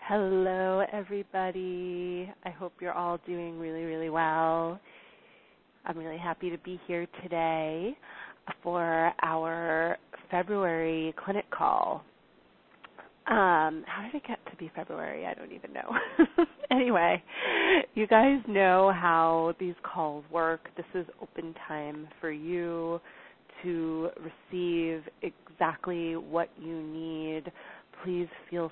Hello, everybody. I hope you're all doing really, really well. I'm really happy to be here today for our February clinic call. How did it get to be February? I don't even know. Anyway, you guys know how these calls work. This is open time for you to receive exactly what you need. Please feel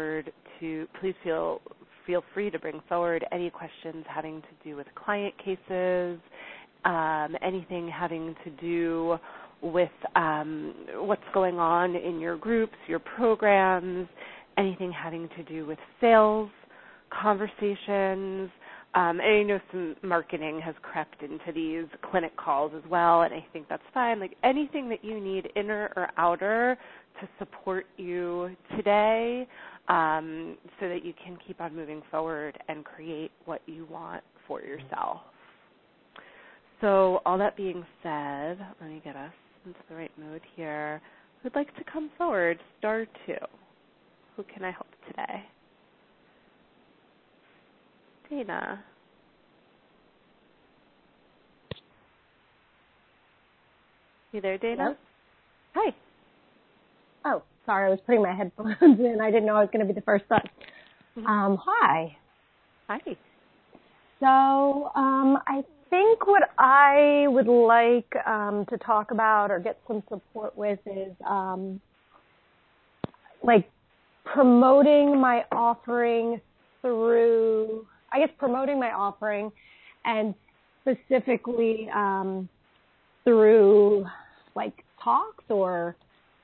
free to bring forward any questions having to do with client cases, anything having to do with what's going on in your groups, your programs, anything having to do with sales conversations. And I know some marketing has crept into these clinic calls as well, and I think that's fine. Like anything that you need, inner or outer, to support you today so that you can keep on moving forward and create what you want for yourself. So all that being said, let me get us into the right mode here. Who'd like to come forward? Star 2. Who can I help today? Dana. You there, Dana? Hello? Hi. Oh, sorry, I was putting my headphones in. I didn't know I was going to be the first up. Hi. Hi. So I think what I would like to talk about or get some support with is like promoting my offering promoting my offering and specifically through like talks or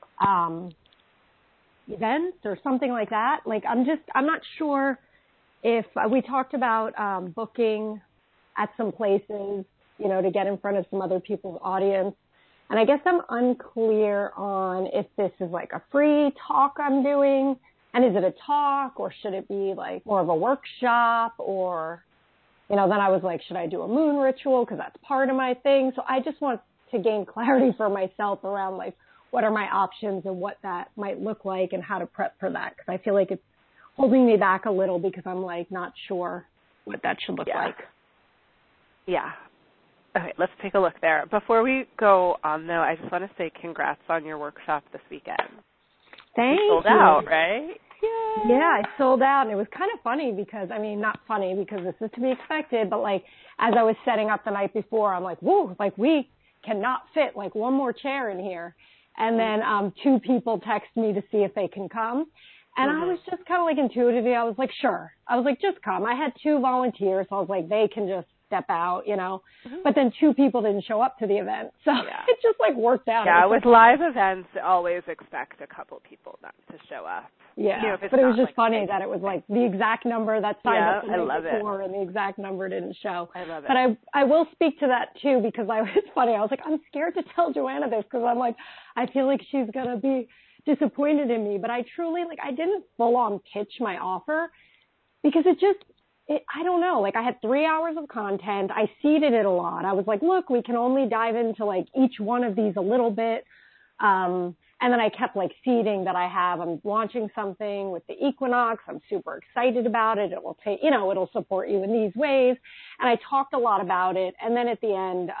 events or something like that. Like I'm not sure if we talked about booking at some places, to get in front of some other people's audience. And I guess I'm unclear on if this is like a free talk I'm doing, and is it a talk or should it be like more of a workshop or, then I was like, should I do a moon ritual? Because that's part of my thing. So I just want to gain clarity for myself around like what are my options and what that might look like and how to prep for that. Because I feel like it's holding me back a little because I'm like not sure what that should look like. Yeah. Okay, let's take a look there. Before we go on, though, I just want to say congrats on your workshop this weekend. Thank you. Sold out, right? Yay. Yeah, I sold out, and it was kind of funny because, not funny because this is to be expected, but like as I was setting up the night before, I'm like, whoa, like we cannot fit like one more chair in here. And then 2 people text me to see if they can come. And I was just kind of like intuitively, I was like, sure. I was like, just come. I had 2 volunteers, so I was like, they can just step out, But then 2 people didn't show up to the event. So it just like worked out. Yeah, with live events, always expect a couple people not to show up. Yeah, but it was just funny that it was like the exact number that signed up the night before and the exact number didn't show. I love it. But I will speak to that too because it's funny. I was like, I'm scared to tell Joanna this because I'm like, I feel like she's going to be disappointed in me. But I truly, I didn't full on pitch my offer because I don't know. Like I had 3 hours of content. I seeded it a lot. I was like, look, we can only dive into like each one of these a little bit. And then I kept like seeding that I'm launching something with the equinox. I'm super excited about it. It will take, it'll support you in these ways. And I talked a lot about it. And then at the end,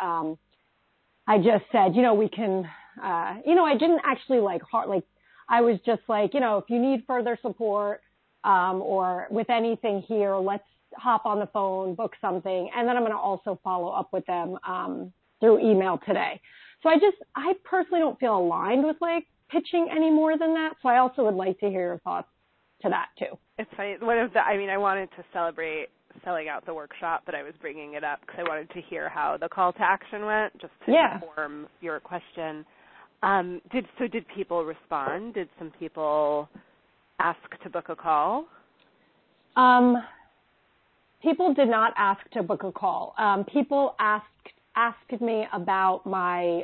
I just said, we can, I didn't actually I was just like, if you need further support, or with anything here, let's hop on the phone, book something. And then I'm going to also follow up with them, through email today. So I personally don't feel aligned with like pitching any more than that. So I also would like to hear your thoughts to that too. It's funny. I wanted to celebrate selling out the workshop, but I was bringing it up because I wanted to hear how the call to action went, just to inform your question. Did people respond? Did some people ask to book a call? People did not ask to book a call. People asked me about my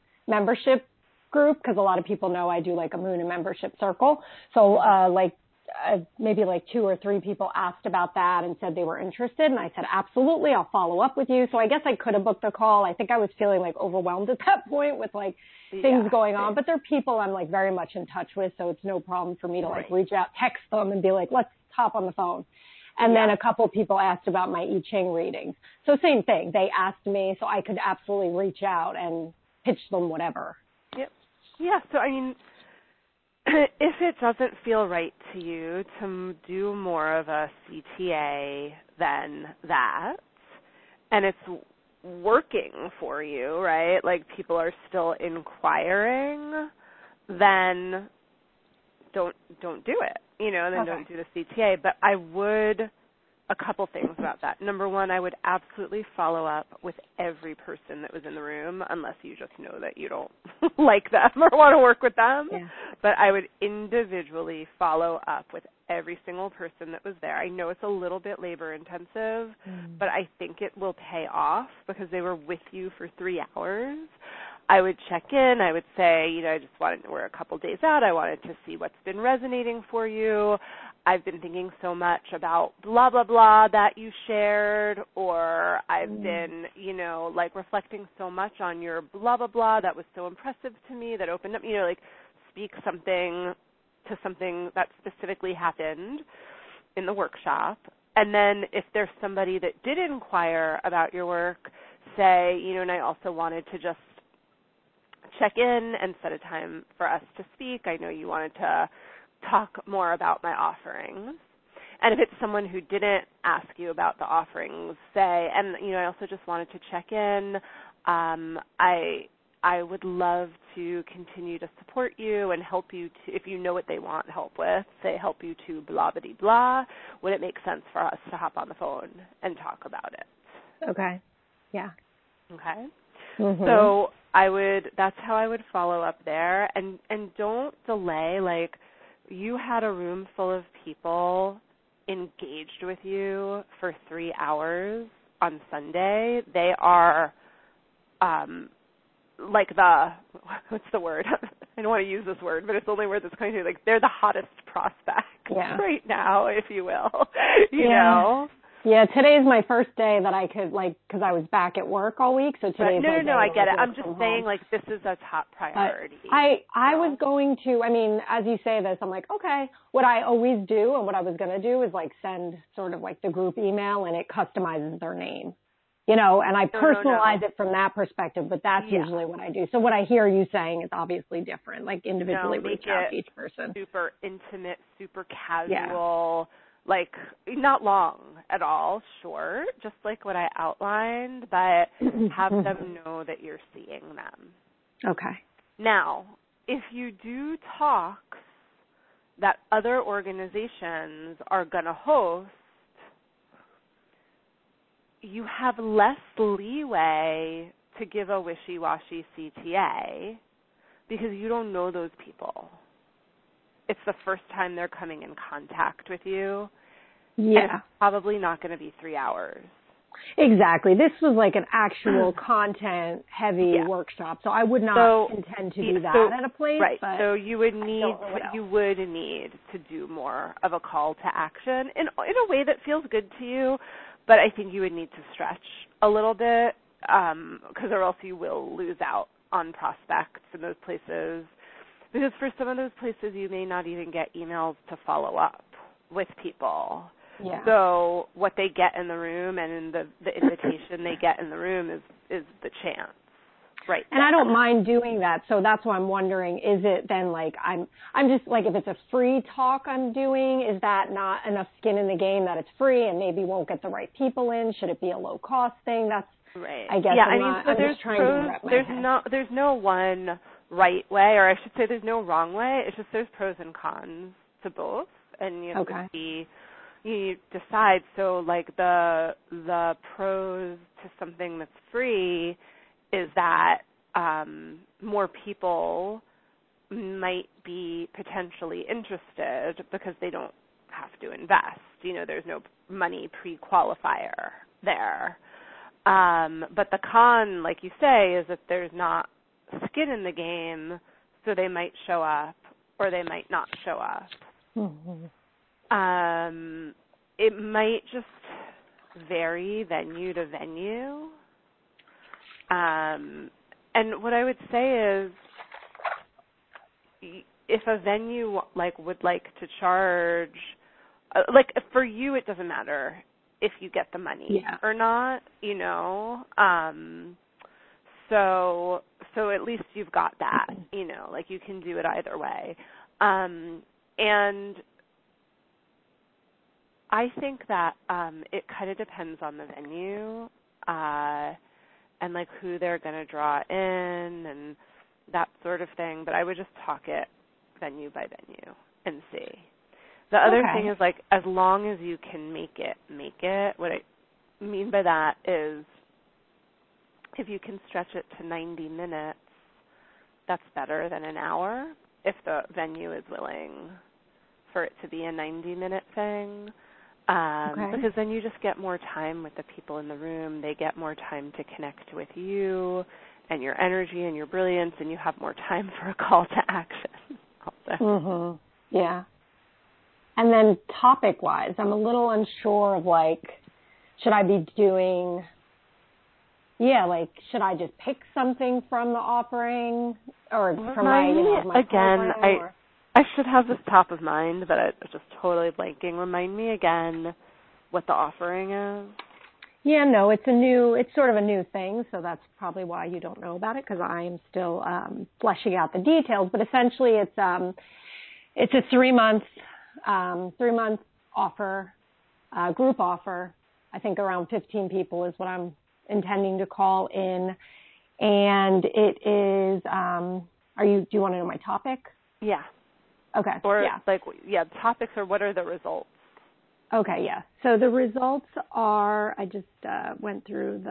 membership group because a lot of people know I do like a Moon and membership circle. So maybe like 2 or 3 people asked about that and said they were interested. And I said, absolutely, I'll follow up with you. So I guess I could have booked a call. I think I was feeling like overwhelmed at that point with like things going on, but they're people I'm like very much in touch with. So it's no problem for me to like reach out, text them and be like, let's hop on the phone. And then a couple people asked about my I Ching readings. So same thing. They asked me so I could absolutely reach out and pitch them whatever. Yep. Yeah. So, I mean, if it doesn't feel right to you to do more of a CTA than that, and it's working for you, right? Like people are still inquiring, then don't do it, then don't do the CTA. But I would, a couple things about that. Number one, I would absolutely follow up with every person that was in the room, unless you just know that you don't like them or want to work with them. Yeah. But I would individually follow up with every single person that was there. I know it's a little bit labor intensive, but I think it will pay off because they were with you for 3 hours. I would check in. I would say, we're a couple days out. I wanted to see what's been resonating for you. I've been thinking so much about blah, blah, blah that you shared, or I've been, reflecting so much on your blah, blah, blah that was so impressive to me that opened up, speak something to something that specifically happened in the workshop. And then if there's somebody that did inquire about your work, say, and I also wanted to just check in and set a time for us to speak. I know you wanted to talk more about my offerings. And if it's someone who didn't ask you about the offerings, say, and, I also just wanted to check in, I would love to continue to support you and help you to, if you know what they want help with, say help you to blah-blah-blah, would it make sense for us to hop on the phone and talk about it? Okay. Yeah. Okay. Mm-hmm. So that's how I would follow up there. And don't delay. Like, you had a room full of people engaged with you for 3 hours on Sunday. They are, what's the word? I don't want to use this word, but it's the only word that's coming to me. Like, they're the hottest prospect right now, if you will. You know? Yeah, today's my first day that I could, because I was back at work all week, so today's my day. No, I get it. I'm just saying, this is a top priority. I was going to, as you say this, I'm like, okay, what I always do and what I was going to do is, send sort of, the group email, and it customizes their name, and I personalize it from that perspective, but that's usually what I do. So what I hear you saying is obviously different, individually reach out to each person. Super intimate, super casual. Not long at all, short, just like what I outlined, but have them know that you're seeing them. Okay. Now, if you do talks that other organizations are going to host, you have less leeway to give a wishy-washy CTA because you don't know those people. It's the first time they're coming in contact with you. Yeah. And it's probably not going to be 3 hours. Exactly. This was an actual content-heavy workshop, so I would not intend to do that at a place. Right. But so you would need to do more of a call to action in a way that feels good to you, but I think you would need to stretch a little bit because or else you will lose out on prospects in those places. Because for some of those places, you may not even get emails to follow up with people. Yeah. So what they get in the room and in the invitation they get in the room is the chance. Right. And I don't mind doing that. So that's why I'm wondering, is it then I'm just if it's a free talk I'm doing, is that not enough skin in the game that it's free and maybe won't get the right people in? Should it be a low cost thing? That's right. I guess I'm just trying to wrap my head. There's no one right way, or I should say there's no wrong way. It's just there's pros and cons to both, and you have to you decide. So the pros to something that's free is that more people might be potentially interested because they don't have to invest. There's no money pre-qualifier there. But the con, like you say, is that there's not skin in the game, so they might show up or they might not show up. Mm-hmm. It might just vary venue to venue. And what I would say is, if a venue would like to charge, for you, it doesn't matter if you get the money or not, So at least you've got that, you can do it either way. And I think that it kind of depends on the venue and who they're going to draw in and that sort of thing. But I would just talk it venue by venue and see. The other thing is as long as you can make it. What I mean by that is if you can stretch it to 90 minutes, that's better than an hour if the venue is willing for it to be a 90-minute thing. Because then you just get more time with the people in the room. They get more time to connect with you and your energy and your brilliance, and you have more time for a call to action also. Yeah. And then topic-wise, I'm a little unsure of, should I be doing, should I just pick something from the offering or from my again, I should have this top of mind, but I'm just totally blanking. Remind me again what the offering is. Yeah, no, it's sort of a new thing, so that's probably why you don't know about it, because I am still fleshing out the details. But essentially, it's a 3-month offer, group offer. I think around 15 people is what I'm intending to call in, and it is. Do you want to know my topic? Yeah. Okay. Or topics, or what are the results? Okay, yeah. So the results are, I just went through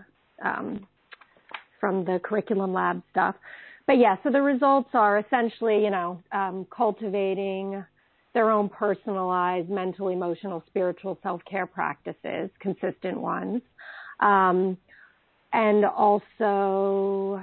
from the curriculum lab stuff. But yeah, so the results are essentially, cultivating their own personalized mental, emotional, spiritual self-care practices, consistent ones. And also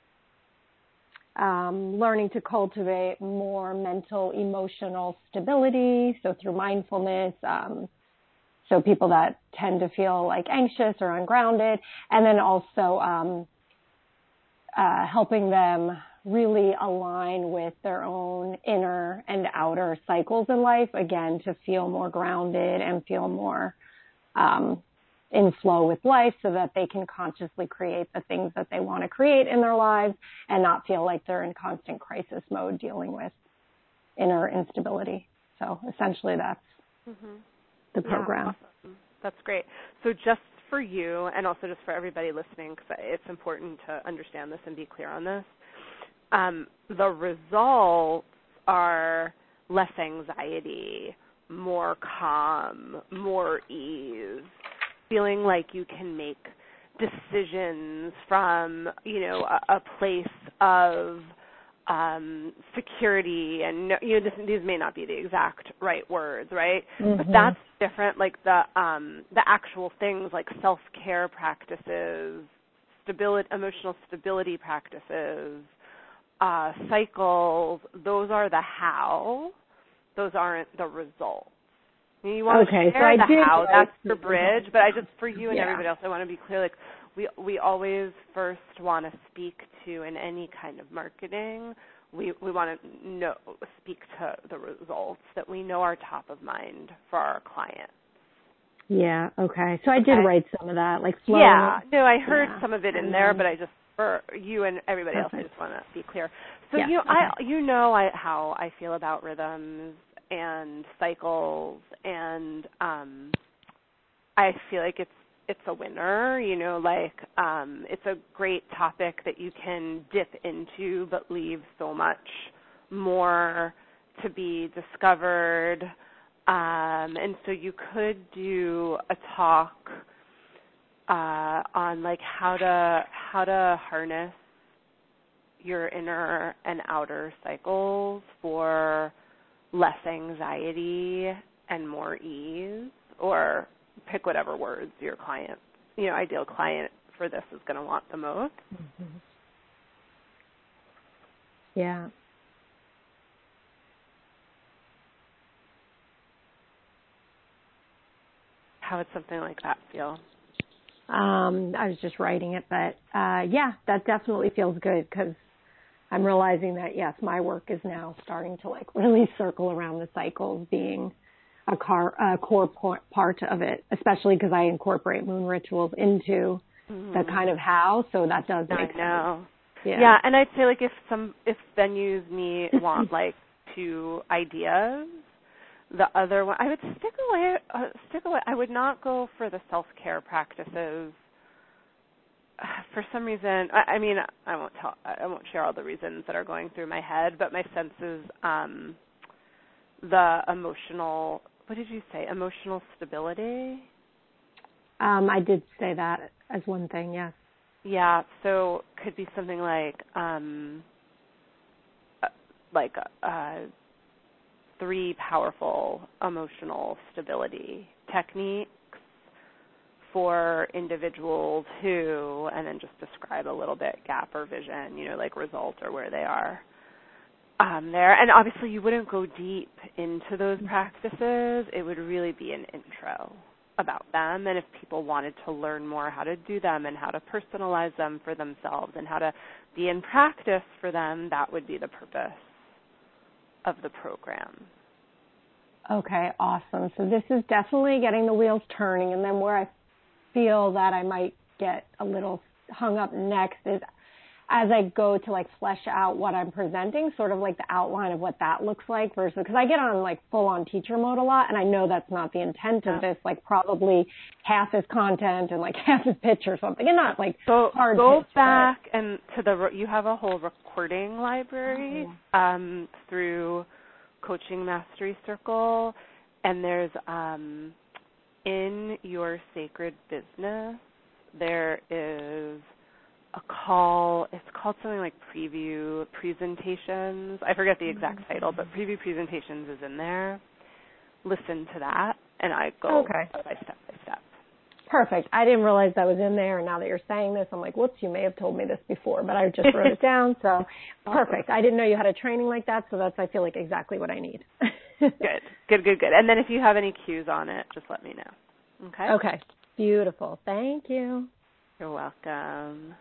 learning to cultivate more mental, emotional stability, so through mindfulness, so people that tend to feel anxious or ungrounded, and then also helping them really align with their own inner and outer cycles in life, again, to feel more grounded and feel more in flow with life so that they can consciously create the things that they want to create in their lives and not feel like they're in constant crisis mode dealing with inner instability. So essentially that's the program. Yeah, awesome. That's great. So just for you and also just for everybody listening, because it's important to understand this and be clear on this, the results are less anxiety, more calm, more ease, feeling like you can make decisions from, a place of security, and these may not be the exact right words, right? But that's different. The actual things like self-care practices, emotional stability practices, cycles. Those are the how. Those aren't the results. You want to share the how, that's the bridge, but for you and everybody else, I want to be clear, we always first want to speak to, in any kind of marketing, we want to speak to the results that we know are top of mind for our clients. Yeah, okay. So I did write some of that, flow. Yeah, no, I heard some of it in there, but for you and everybody else, I just want to be clear. So how I feel about rhythms and cycles, and I feel like it's a winner, it's a great topic that you can dip into but leave so much more to be discovered, and so you could do a talk on how to harness your inner and outer cycles for less anxiety and more ease, or pick whatever words your client, ideal client for this is going to want the most. Yeah. How would something like that feel? I was just writing it, but yeah, that definitely feels good because I'm realizing that, yes, my work is now starting to like really circle around the cycles being a core part of it, especially because I incorporate moon rituals into the kind of how, so that does make sense. I know. Yeah. Yeah, and I'd say like if venues want like 2 ideas, the other one I would stick away. I would not go for the self-care practices. For some reason, I mean, I won't share all the reasons that are going through my head, but my sense is the emotional. What did you say? Emotional stability. I did say that as one thing, yes. Yeah, so could be something like 3 powerful emotional stability techniques for individuals who, and then just describe a little bit gap or vision, like result or where they are there. And obviously you wouldn't go deep into those practices. It would really be an intro about them, and if people wanted to learn more how to do them and how to personalize them for themselves and how to be in practice for them, that would be the purpose of the program. Okay, awesome. So this is definitely getting the wheels turning, and then where I feel that I might get a little hung up next is as I go to like flesh out what I'm presenting, sort of like the outline of what that looks like versus, because I get on like full on teacher mode a lot, and I know that's not the intent of this, like probably half is content and like half is pitch or something, and not like hard go pitch, back and you have a whole recording library through Coaching Mastery Circle, and there's in your sacred business, there is a call. It's called something like Preview Presentations. I forget the exact title, but Preview Presentations is in there. Listen to that, and I go step by step. Perfect. I didn't realize that was in there, and now that you're saying this, I'm like, whoops, you may have told me this before, but I just wrote it down, so perfect. I didn't know you had a training like that, so that's, I feel like, exactly what I need. Good. And then if you have any cues on it, just let me know. Okay? Okay. Beautiful. Thank you. You're welcome.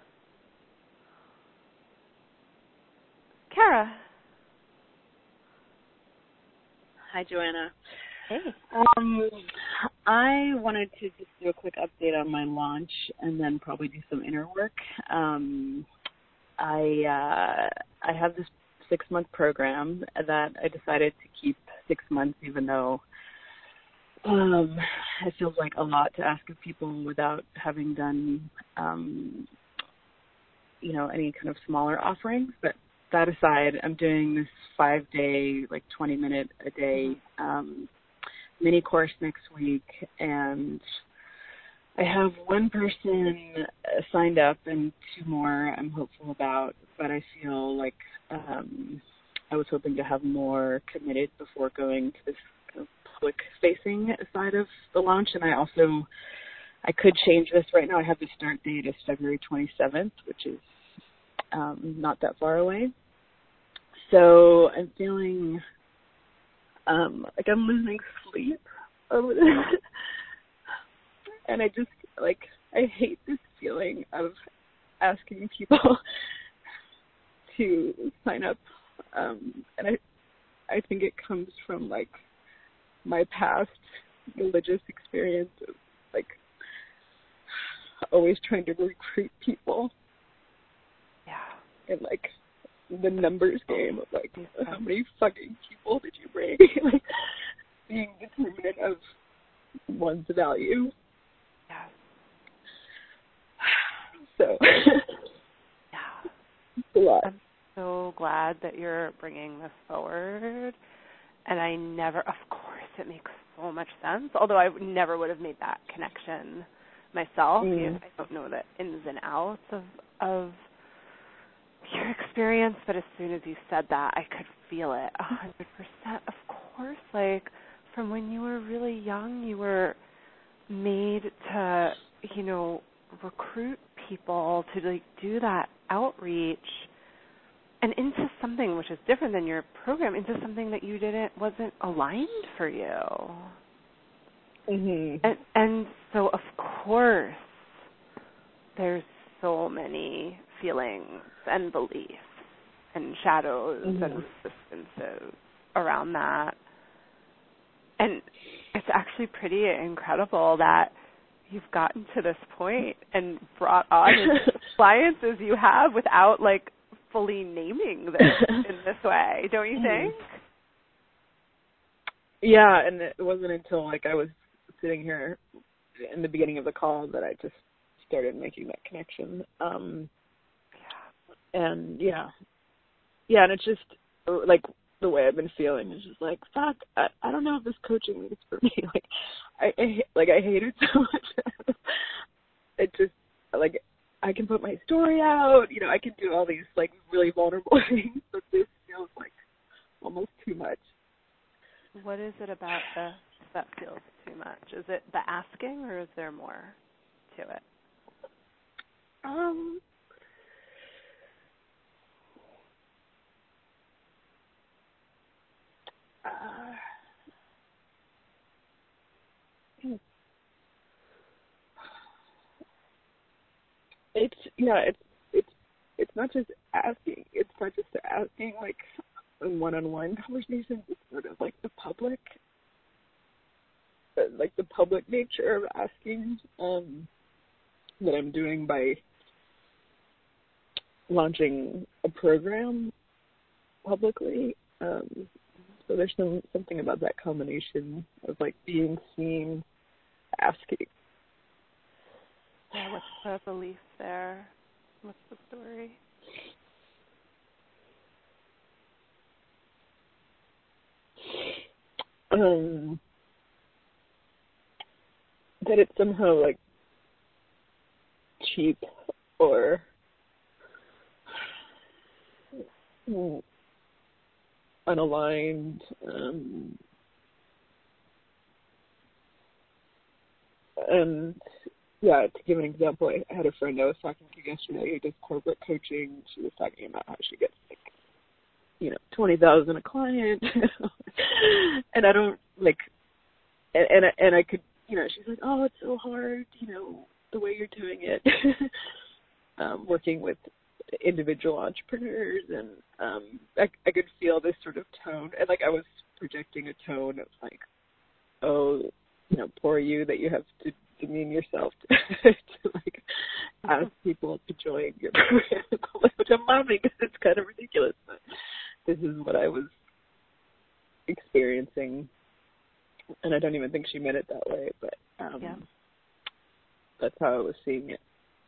Kara. Hi, Joanna. Hey. I wanted to just do a quick update on my launch and then probably do some inner work. I have this 6-month program that I decided to keep 6 months, even though it feels like a lot to ask of people without having done, any kind of smaller offerings. But that aside, I'm doing this 5-day, like 20-minute a day mini course next week, and I have one person signed up and 2 more I'm hopeful about, but I feel like I was hoping to have more committed before going to this kind of public-facing side of the launch, and I could change this. Right now I have the start date as February 27th, which is not that far away. So I'm feeling like I'm losing sleep over this. And I just, I hate this feeling of asking people to sign up. And I think it comes from, my past religious experience of, always trying to recruit people. Yeah. And, the numbers game of, how many fucking people did you bring? Being determinant of one's value. Yeah. So, yeah. It's a lot. I'm so glad that you're bringing this forward. And of course, it makes so much sense, although I never would have made that connection myself. I don't know the ins and outs of your experience, but as soon as you said that, I could feel it 100%. Of course, from when you were really young, you were made to, recruit people to do that outreach and into something which is different than your program, into something that wasn't aligned for you. Mm-hmm. And so, of course, there's so many feelings and beliefs and shadows Mm-hmm. and resistances around that. And it's actually pretty incredible that you've gotten to this point and brought on as clients as you have without, like, fully naming this in this way, don't you think? Yeah, and it wasn't until, like, I was sitting here in the beginning of the call that I just started making that connection. And, yeah, and it's just, like, the way I've been feeling is just like, fuck, I don't know if this coaching is for me. Like, I hate it so much. It just, like, I can put my story out, you know, I can do all these, like, really vulnerable things, but this feels like almost too much. What is it about this that feels too much? Is it the asking, or is there more to it? It's not just asking. It's not just asking, like, a one-on-one conversation. It's sort of like the public nature of asking that I'm doing by launching a program publicly. So there's something about that combination of, like, being seen, asking. Yeah, what's the belief there? What's the story? That it's somehow, like, cheap or unaligned. And yeah, to give an example, I had a friend I was talking to yesterday who does corporate coaching. She was talking about how she gets, like, you know, $20,000 a client, and I don't, like, and I could, you know, she's like, oh, it's so hard, you know, the way you're doing it, working with individual entrepreneurs, and I could feel this sort of tone, and, like, I was projecting a tone of, like, oh, you know, poor you, that you have to demean yourself to like ask people to join your program, which I'm laughing because it's kind of ridiculous, but this is what I was experiencing, and I don't even think she meant it that way, but that's how I was seeing it.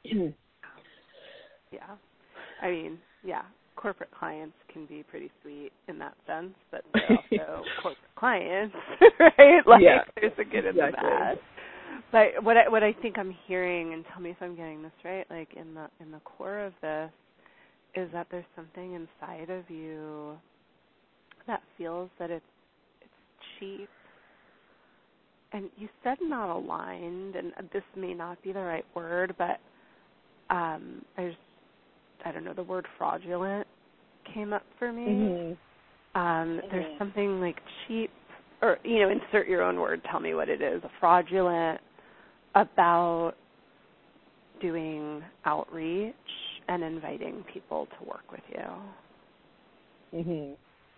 Yeah. I mean, yeah, corporate clients can be pretty sweet in that sense, but they're also corporate clients, right? Like, there's a good and the bad. But what I think I'm hearing, and tell me if I'm getting this right, like, in the core of this is that there's something inside of you that feels that it's cheap. And you said not aligned, and this may not be the right word, but I don't know, the word fraudulent came up for me. Mm-hmm. There's something like cheap, or, you know, insert your own word, tell me what it is, fraudulent about doing outreach and inviting people to work with you. Mm-hmm.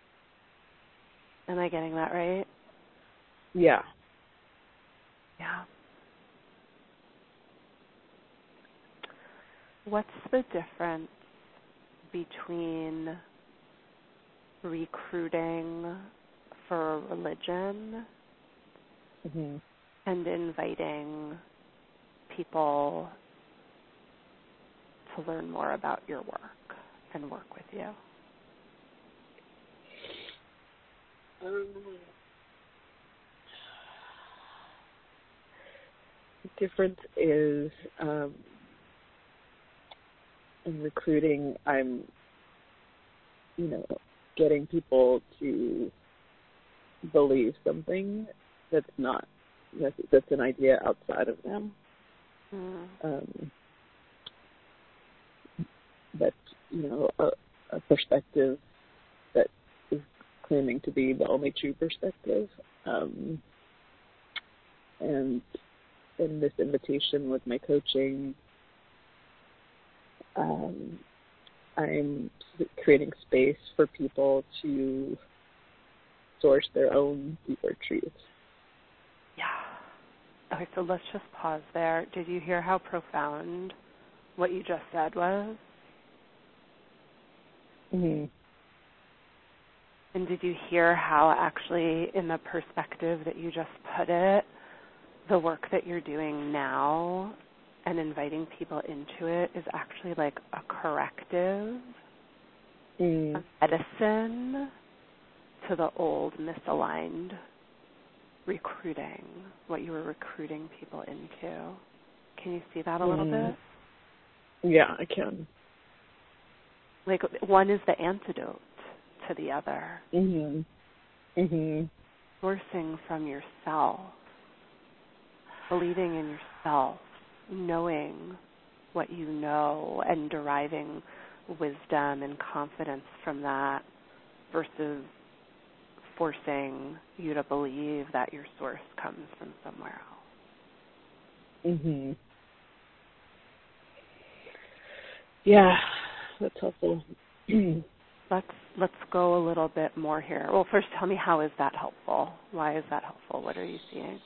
Am I getting that right? Yeah. Yeah. What's the difference between recruiting for a religion and inviting people to learn more about your work and work with you? The difference is in recruiting, I'm, you know, getting people to believe something that's not, that's an idea outside of them. That's, you know, a perspective that is claiming to be the only true perspective. And in this invitation with my coaching, I'm creating space for people to source their own deeper truths. Yeah. Okay, so let's just pause there. Did you hear how profound what you just said was? Mm-hmm. And did you hear how actually, in the perspective that you just put it, the work that you're doing now and inviting people into it is actually like a corrective, a medicine to the old misaligned recruiting, what you were recruiting people into. Can you see that a little bit? Yeah, I can. Like, one is the antidote to the other. Sourcing from yourself, believing in yourself, knowing what you know and deriving wisdom and confidence from that versus forcing you to believe that your source comes from somewhere else. Yeah, that's helpful. Let's go a little bit more here. Well, first tell me, how is that helpful? Why is that helpful? What are you seeing?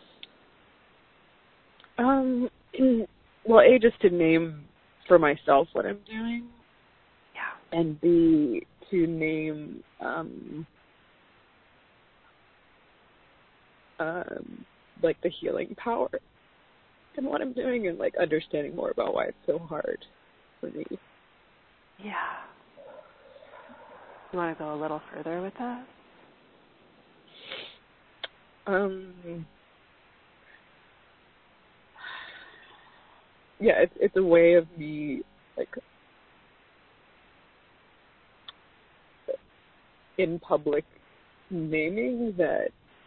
Well, A, just to name for myself what I'm doing. Yeah. And B, to name like the healing power in what I'm doing, and like understanding more about why it's so hard for me. Yeah. You want to go a little further with that? Yeah, it's a way of me, like, in public, naming that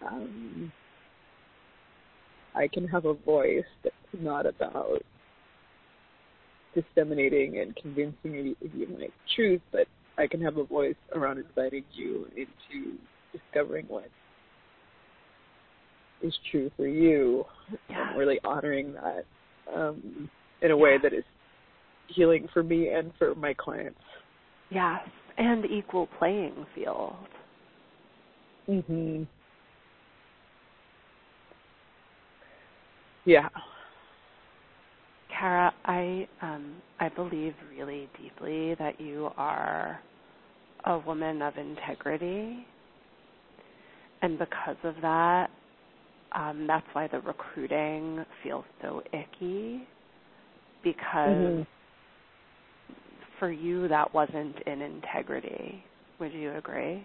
I can have a voice that's not about disseminating and convincing you my truth, but I can have a voice around inviting you into discovering what is true for you, and really honoring that in a way that is healing for me and for my clients. Yes, and equal playing field. Yeah. Kara, I believe really deeply that you are a woman of integrity, and because of that, that's why the recruiting feels so icky, because for you that wasn't in integrity. Would you agree?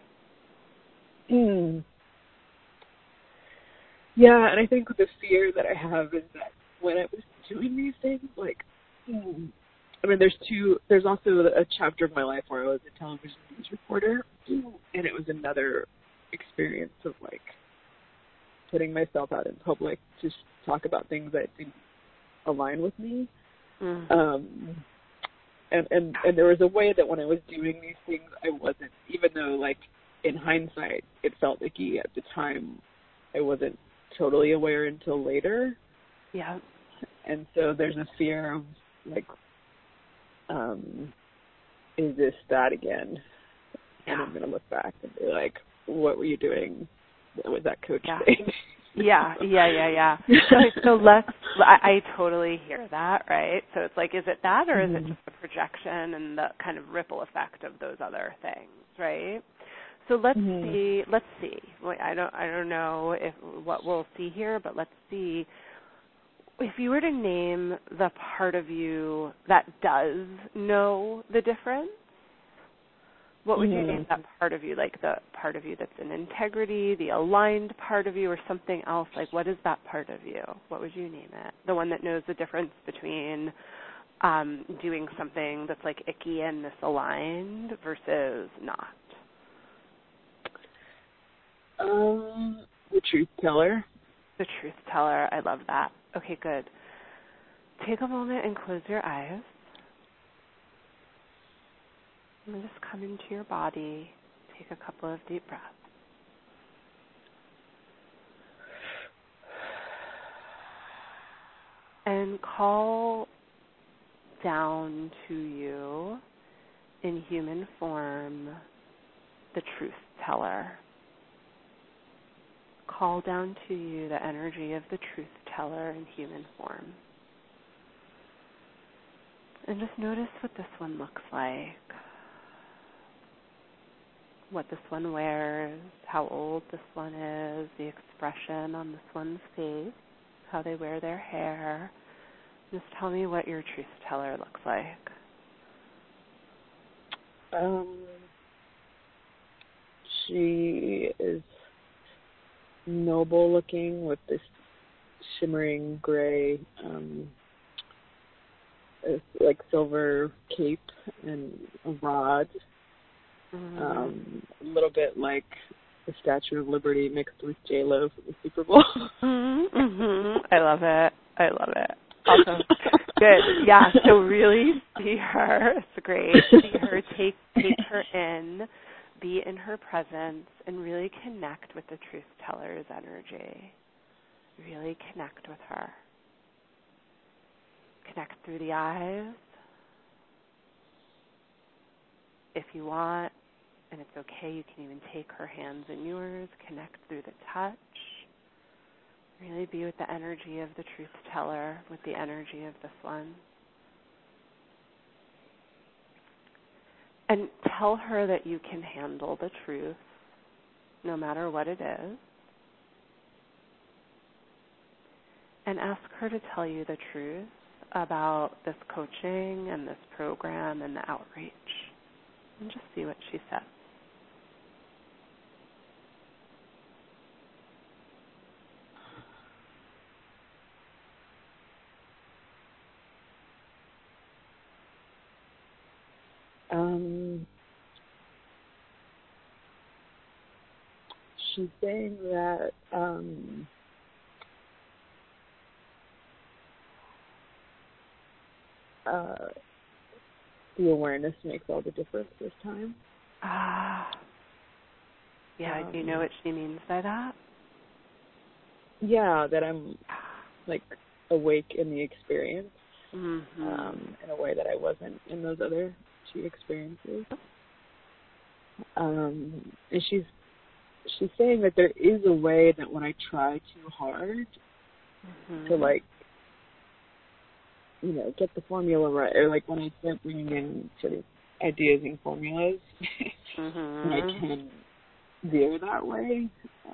Yeah, and I think the fear that I have is that when I was doing these things, like, I mean, there's also a chapter of my life where I was a television news reporter, and it was another experience of, like, putting myself out in public to talk about things that didn't align with me. And there was a way that when I was doing these things, I wasn't, even though, like, in hindsight, it felt icky at the time, I wasn't totally aware until later. Yeah. And so there's a fear of, like, is this that again? And I'm going to look back and be like, what were you doing? What was that coach thing? Yeah. So I totally hear that, right? So it's like, is it that, or is it just the projection and the kind of ripple effect of those other things, right? So let's see. I don't know what we'll see here, but let's see. If you were to name the part of you that does know the difference, what would you name that part of you? Like the part of you that's in integrity, the aligned part of you, or something else? Like, what is that part of you? What would you name it? The one that knows the difference between doing something that's like icky and misaligned versus not. The truth teller. The truth teller. I love that. Okay, good. Take a moment and close your eyes. And just come into your body. Take a couple of deep breaths. and call down to you in human form the truth teller. Call down to you the energy of the truth teller in human form. And just notice what this one looks like, what this one wears, how old this one is, the expression on this one's face, how they wear their hair. Just tell me what your truth teller looks like. She is noble looking with this shimmering gray, like silver cape and a rod. A little bit like the Statue of Liberty mixed with J-Lo for the Super Bowl. I love it. I love it. Awesome. Good. Yeah, so really see her. It's great. See her, take her in, be in her presence, and really connect with the truth teller's energy. Really connect with her. Connect through the eyes. If you want, and it's okay, you can even take her hands in yours, connect through the touch. Really be with the energy of the truth teller, with the energy of this one. And tell her that you can handle the truth, no matter what it is. And ask her to tell you the truth about this coaching and this program and the outreach. And just see what she says. She's saying that the awareness makes all the difference this time. Yeah, do you know what she means by that? Yeah, that I'm like awake in the experience in a way that I wasn't in those other two experiences. And she's saying that there is a way that when I try too hard to, like, you know, get the formula right, or like when I start bringing in sort of ideas and formulas, and I can veer that way.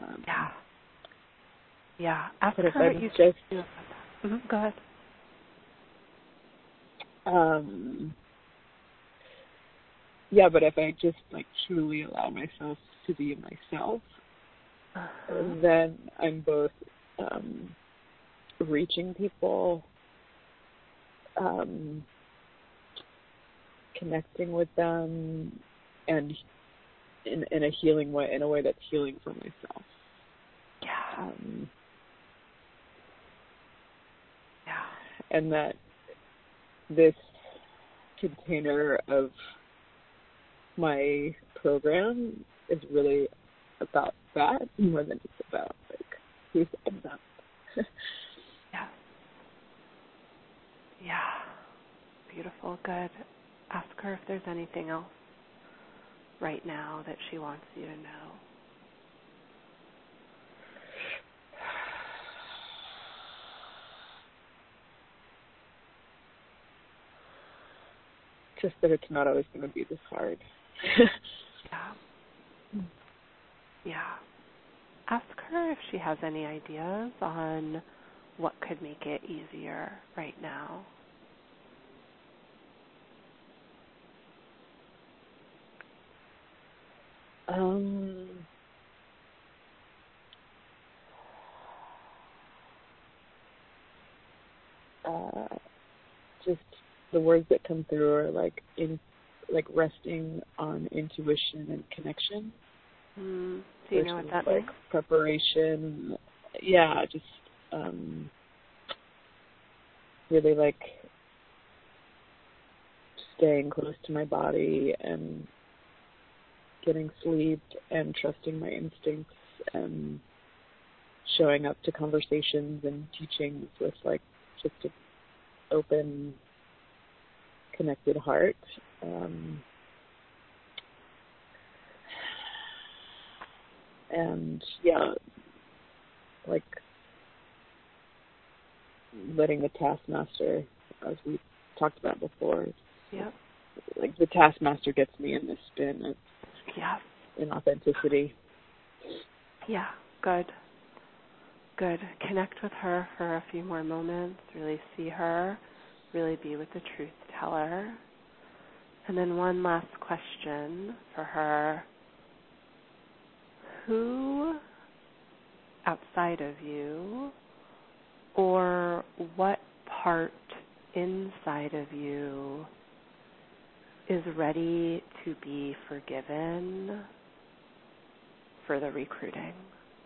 Yeah. Ask but her if what you just do. Go ahead. Yeah, but if I just like truly allow myself to be myself, then I'm both reaching people, connecting with them, and in a healing way, in a way that's healing for myself. Yeah. And that this container of my program is really about that more than just about like who's up. Yeah. Beautiful. Good. Ask her if there's anything else right now that she wants you to know. Just that it's not always going to be this hard. Yeah. Ask her if she has any ideas on what could make it easier right now. Just the words that come through are like resting on intuition and connection. Do you know what that like means? Preparation. Yeah, just really like staying close to my body and getting sleep and trusting my instincts and showing up to conversations and teachings with like just a open, connected heart. And yeah, like letting the taskmaster, as we talked about before, Yep. like the taskmaster gets me in this spin of Yeah. inauthenticity. Yeah. Good. Good. Connect with her for a few more moments. Really see her. Really be with the truth teller. And then one last question for her. Who outside of you, or what part inside of you is ready to be forgiven for the recruiting?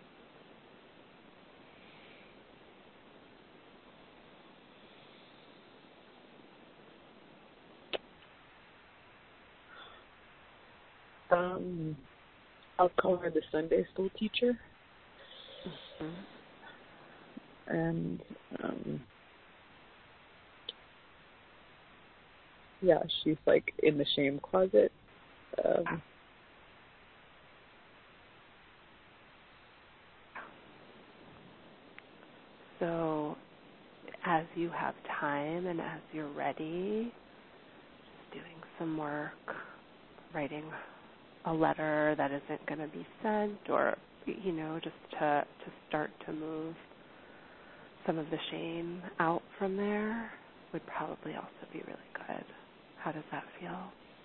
I'll call her the Sunday school teacher. Mm-hmm. And yeah, she's like in the shame closet. So as you have time and as you're ready, just doing some work, writing a letter that isn't going to be sent, or, you know, just to start to move some of the shame out from there would probably also be really good. How does that feel?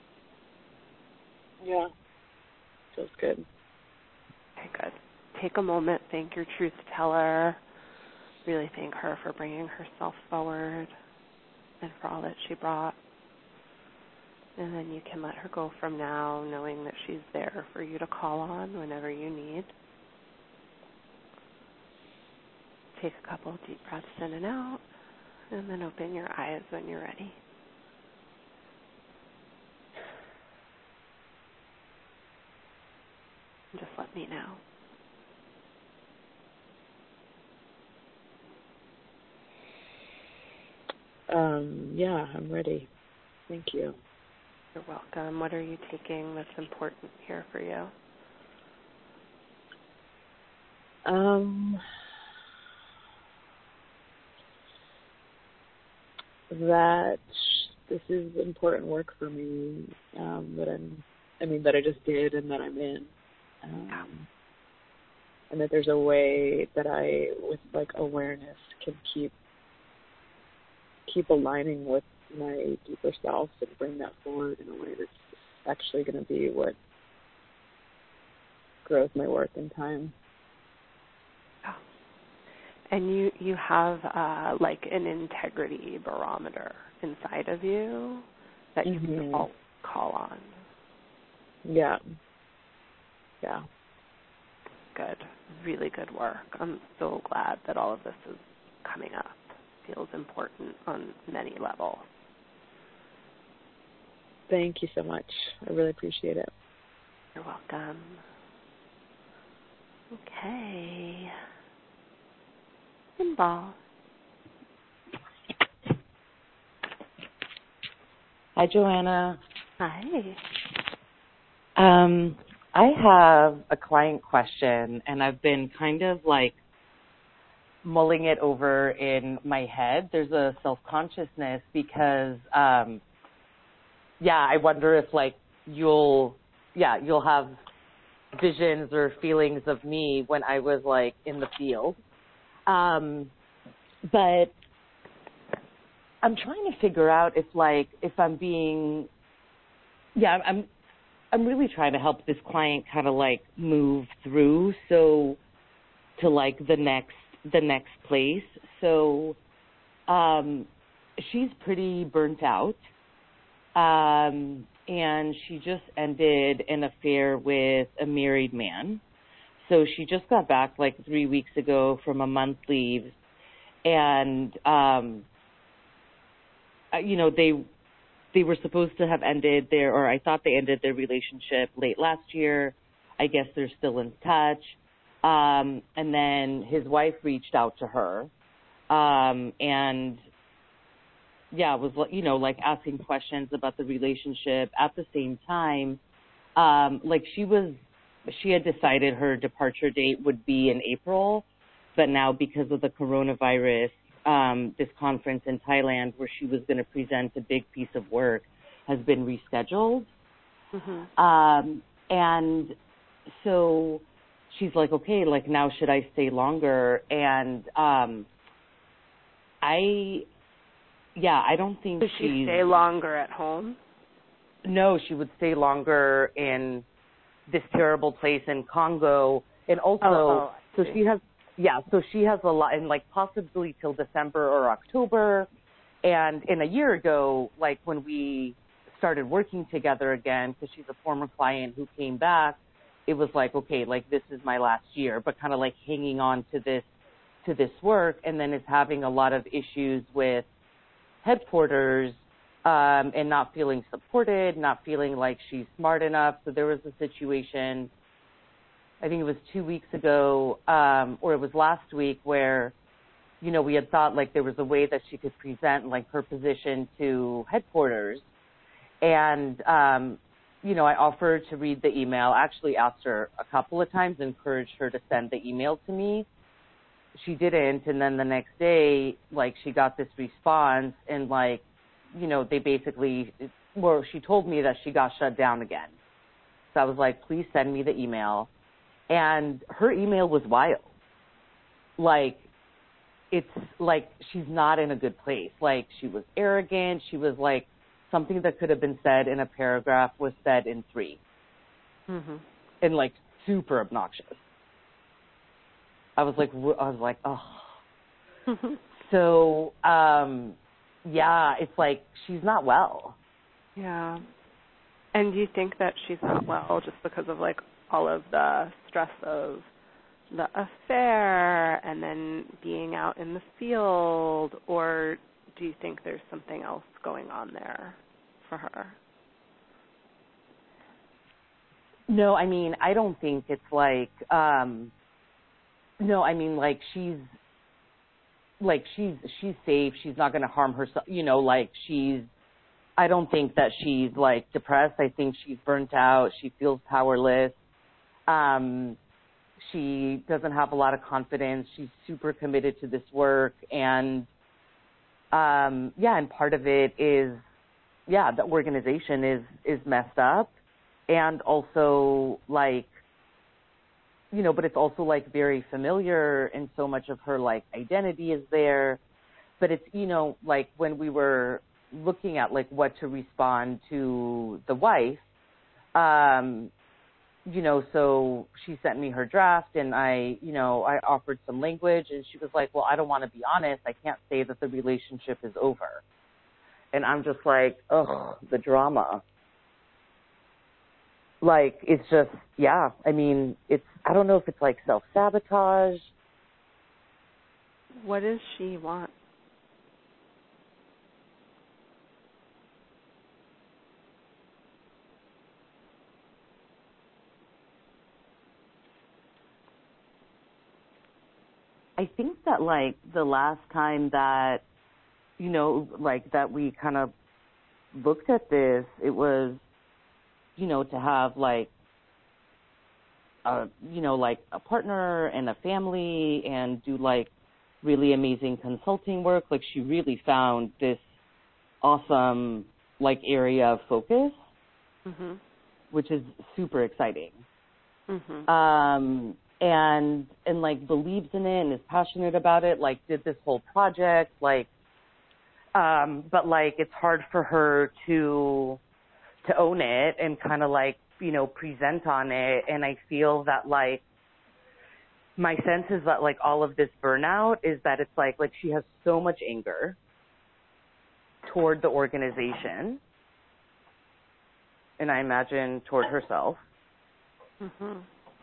Yeah, feels good. Okay, good. Take a moment, thank your truth teller. Really thank her for bringing herself forward and for all that she brought. And then you can let her go from now, knowing that she's there for you to call on whenever you need. Take a couple deep breaths in and out, and then open your eyes when you're ready. And just let me know. Yeah, I'm ready. Thank you. You're welcome. What are you taking that's important here for you? That this is important work for me, that I just did and that I'm in. And that there's a way that I, with like awareness, can keep aligning with my deeper self and bring that forward in a way that's actually going to be what grows my work in time. And you have like an integrity barometer inside of you that you can call on. Yeah. Yeah. Good. Really good work. I'm so glad that all of this is coming up. Feels important on many levels. Thank you so much. I really appreciate it. You're welcome. Okay. Inbal. Hi, Joanna. Hi. I have a client question, and I've been kind of like mulling it over in my head. There's a self-consciousness because, I wonder if like you'll have visions or feelings of me when I was like in the field. But I'm trying to figure out if I'm being, I'm really trying to help this client kind of like move through to like the next place. So she's pretty burnt out. And she just ended an affair with a married man. So she just got back like 3 weeks ago from a month leave. And, they were supposed to have ended I thought they ended their relationship late last year. I guess they're still in touch. And then his wife reached out to her. And was, like asking questions about the relationship. At the same time, like she had decided her departure date would be in April, but now because of the coronavirus, this conference in Thailand where she was going to present a big piece of work has been rescheduled. Mm-hmm. And so she's like, okay, like now should I stay longer? And I don't think Does she stay longer at home? No, she would stay longer in this terrible place in Congo. And also, so she has a lot, and like possibly till December or October. And in a year ago, like when we started working together again, because she's a former client who came back, it was like, okay, like this is my last year, but kind of like hanging on to this work, and then is having a lot of issues with headquarters, and not feeling supported, not feeling like she's smart enough. So there was a situation, I think it was 2 weeks ago, or it was last week, where, we had thought like there was a way that she could present like her position to headquarters. And, I offered to read the email, actually asked her a couple of times, encouraged her to send the email to me. She didn't. And then the next day, like she got this response and like, they basically, she told me that she got shut down again. So I was like, please send me the email. And her email was wild. Like, it's like she's not in a good place. Like, she was arrogant. She was like, something that could have been said in a paragraph was said in 3. Mm-hmm. And like super obnoxious. I was like, oh. So, it's like she's not well. Yeah. And do you think that she's not well just because of like all of the stress of the affair and then being out in the field, or do you think there's something else going on there for her? No, I mean, I don't think it's like, no, I mean, like she's safe. She's not going to harm herself. I don't think that she's like depressed. I think she's burnt out. She feels powerless. She doesn't have a lot of confidence. She's super committed to this work. And, and part of it is, the organization is messed up. And also like, but it's also like very familiar, and so much of her like identity is there. But it's, like when we were looking at like what to respond to the wife, so she sent me her draft, and I offered some language, and she was like, well, I don't want to be honest. I can't say that the relationship is over. And I'm just like, ugh, the drama. Like, it's just, I mean, I don't know if it's like self-sabotage. What does she want? I think that like the last time that, like that we kind of looked at this, it was, to have like, like a partner and a family and do like really amazing consulting work. Like she really found this awesome like area of focus, mm-hmm. which is super exciting. Mm-hmm. And like believes in it and is passionate about it, like did this whole project, like, but like it's hard for her to own it and kind of like, present on it. And I feel that like my sense is that like all of this burnout is that it's like she has so much anger toward the organization, and I imagine toward herself. Mm-hmm.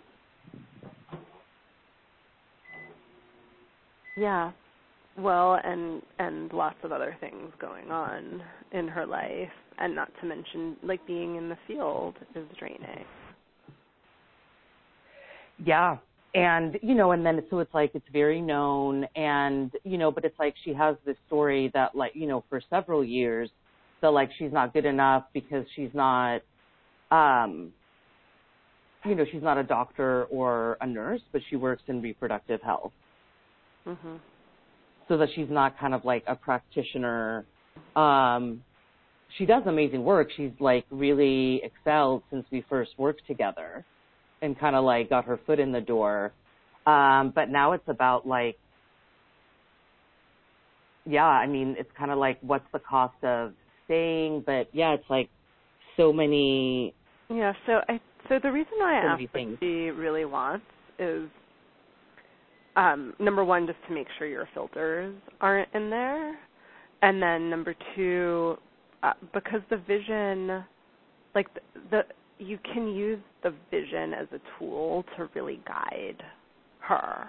Yeah. Well, and lots of other things going on in her life, and not to mention, like, being in the field is draining. Yeah. And, and then so it's like it's very known and, but it's like she has this story that like, for several years that like she's not good enough because she's not, she's not a doctor or a nurse, but she works in reproductive health. Mm-hmm. So that she's not kind of like a practitioner. She does amazing work. She's like really excelled since we first worked together and kind of like got her foot in the door. But now it's about like, it's kind of like what's the cost of staying? But yeah, it's like so many. Yeah, so the reason why I asked what things she really wants is, number one, just to make sure your filters aren't in there. And then number two, because the vision, like you can use the vision as a tool to really guide her.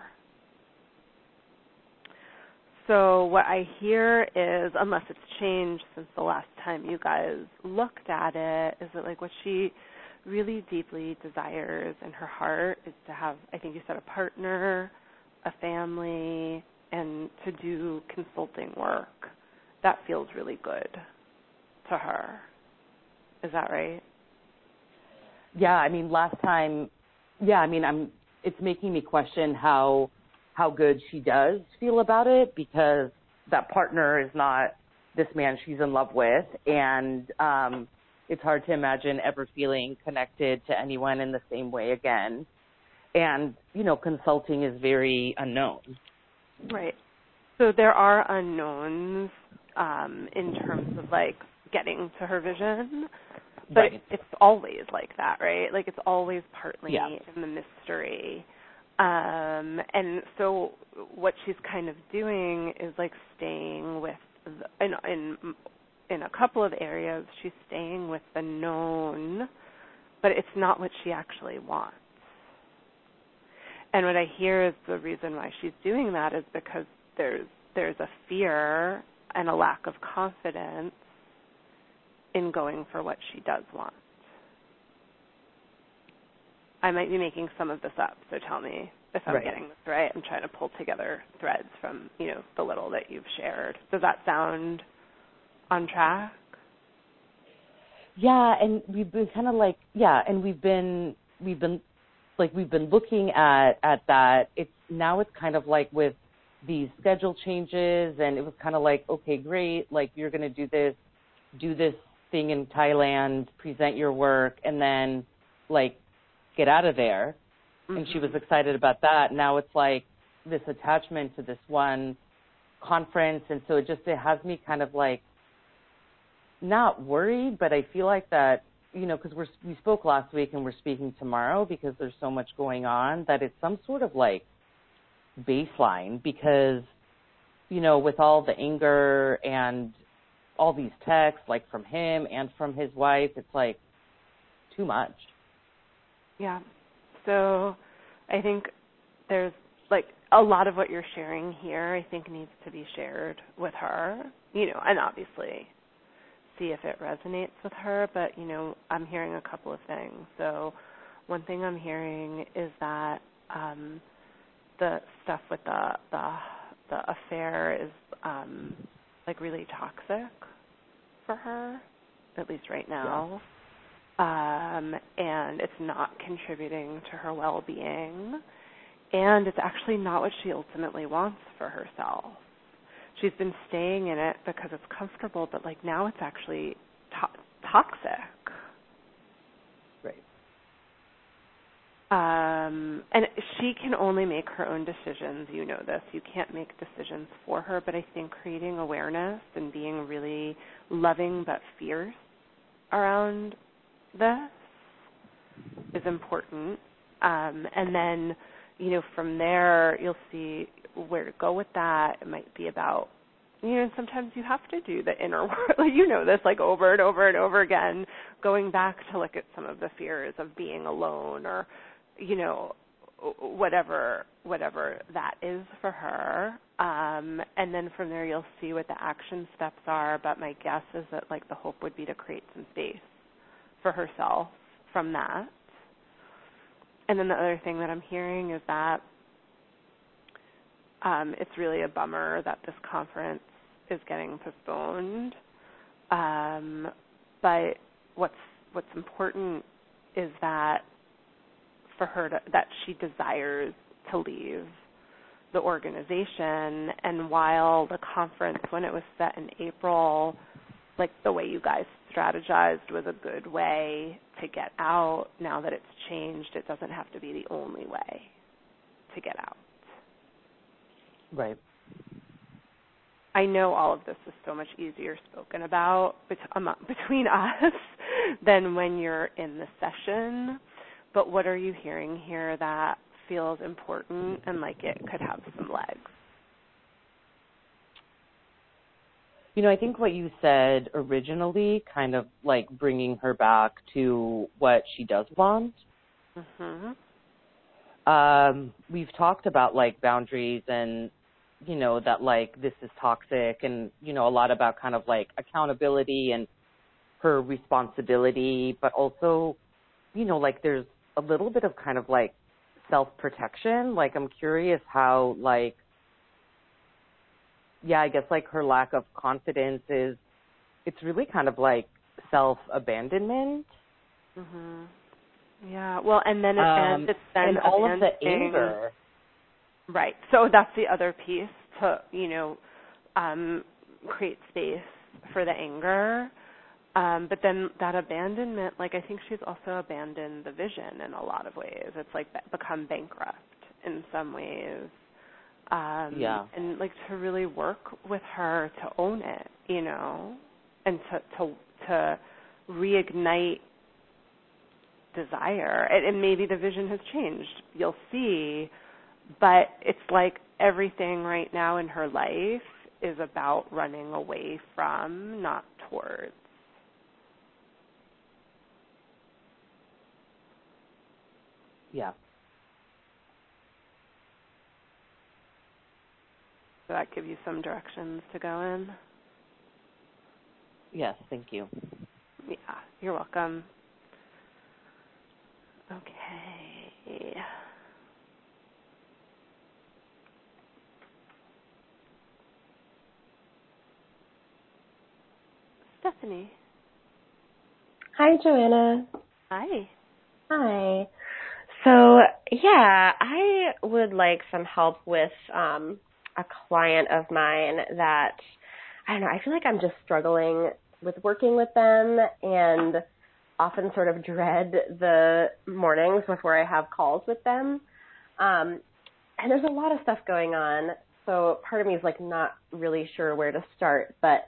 So what I hear is, unless it's changed since the last time you guys looked at it, is that like what she really deeply desires in her heart is to have, I think you said, a partner, a family, and to do consulting work. That feels really good to her. Is that right? Yeah, last time, it's making me question how good she does feel about it, because that partner is not this man she's in love with, and it's hard to imagine ever feeling connected to anyone in the same way again. And, consulting is very unknown. Right. So there are unknowns in terms of, like, getting to her vision. But right. It's always like that, right? Like, it's always partly Yeah. in the mystery. And so what she's kind of doing is, like, staying with, in a couple of areas, she's staying with the known, but it's not what she actually wants. And what I hear is the reason why she's doing that is because there's a fear and a lack of confidence in going for what she does want. I might be making some of this up, so tell me if I'm getting this right. I'm trying to pull together threads from, the little that you've shared. Does that sound on track? Yeah, and we've been kind of like, we've been looking at that. It's kind of like with these schedule changes, and it was kind of like, okay, great, like you're going to do this thing in Thailand, present your work, and then like get out of there. Mm-hmm. And she was excited about that. Now it's like this attachment to this one conference, and so it has me kind of like not worried, but I feel like that, because we spoke last week and we're speaking tomorrow because there's so much going on, that it's some sort of like baseline, because, with all the anger and all these texts, like from him and from his wife, it's like too much. Yeah. So I think there's like a lot of what you're sharing here, I think needs to be shared with her, and obviously see if it resonates with her. But, I'm hearing a couple of things. So one thing I'm hearing is that the stuff with the affair is like really toxic for her, at least right now. Yeah. And it's not contributing to her well-being. And it's actually not what she ultimately wants for herself. She's been staying in it because it's comfortable, but like now it's actually toxic. Right. And she can only make her own decisions. You know this. You can't make decisions for her, but I think creating awareness and being really loving but fierce around this is important. And then, from there, you'll see where to go with that. It might be about, sometimes you have to do the inner work. This, like over and over and over again, going back to look at some of the fears of being alone or, whatever that is for her. And then from there, you'll see what the action steps are. But my guess is that, like, the hope would be to create some space for herself from that. And then the other thing that I'm hearing is that it's really a bummer that this conference is getting postponed. But what's important is that for her that she desires to leave the organization. And while the conference, when it was set in April, like the way you guys strategized was a good way to get out, now that it's changed, it doesn't have to be the only way to get out. Right. I know all of this is so much easier spoken about between us than when you're in the session, but what are you hearing here that feels important and like it could have some legs? You know, I think what you said originally, kind of like bringing her back to what she does want. Mm-hmm. We've talked about like boundaries and, you know, that like this is toxic and, you know, a lot about kind of like accountability and her responsibility, but also, you know, like there's a little bit of kind of like self-protection. Like I'm curious how like, yeah, I guess like her lack of confidence is, it's really kind of like self-abandonment. Mhm. Yeah. Well, and then it's and all of the anger. Right. So that's the other piece to, you know, create space for the anger. But then that abandonment, like I think she's also abandoned the vision in a lot of ways. It's like become bankrupt in some ways. And like to really work with her to own it, you know, and to reignite desire. And maybe the vision has changed. You'll see, but it's like everything right now in her life is about running away from, not towards. Yeah. Does that give you some directions to go in? Yes, thank you. Yeah, you're welcome. Okay. Stephanie. Hi, Joanna. Hi. Hi. So, yeah, I would like some help with a client of mine that, I don't know, I feel like I'm just struggling with working with them and often sort of dread the mornings before I have calls with them. And there's a lot of stuff going on, so part of me is like not really sure where to start. But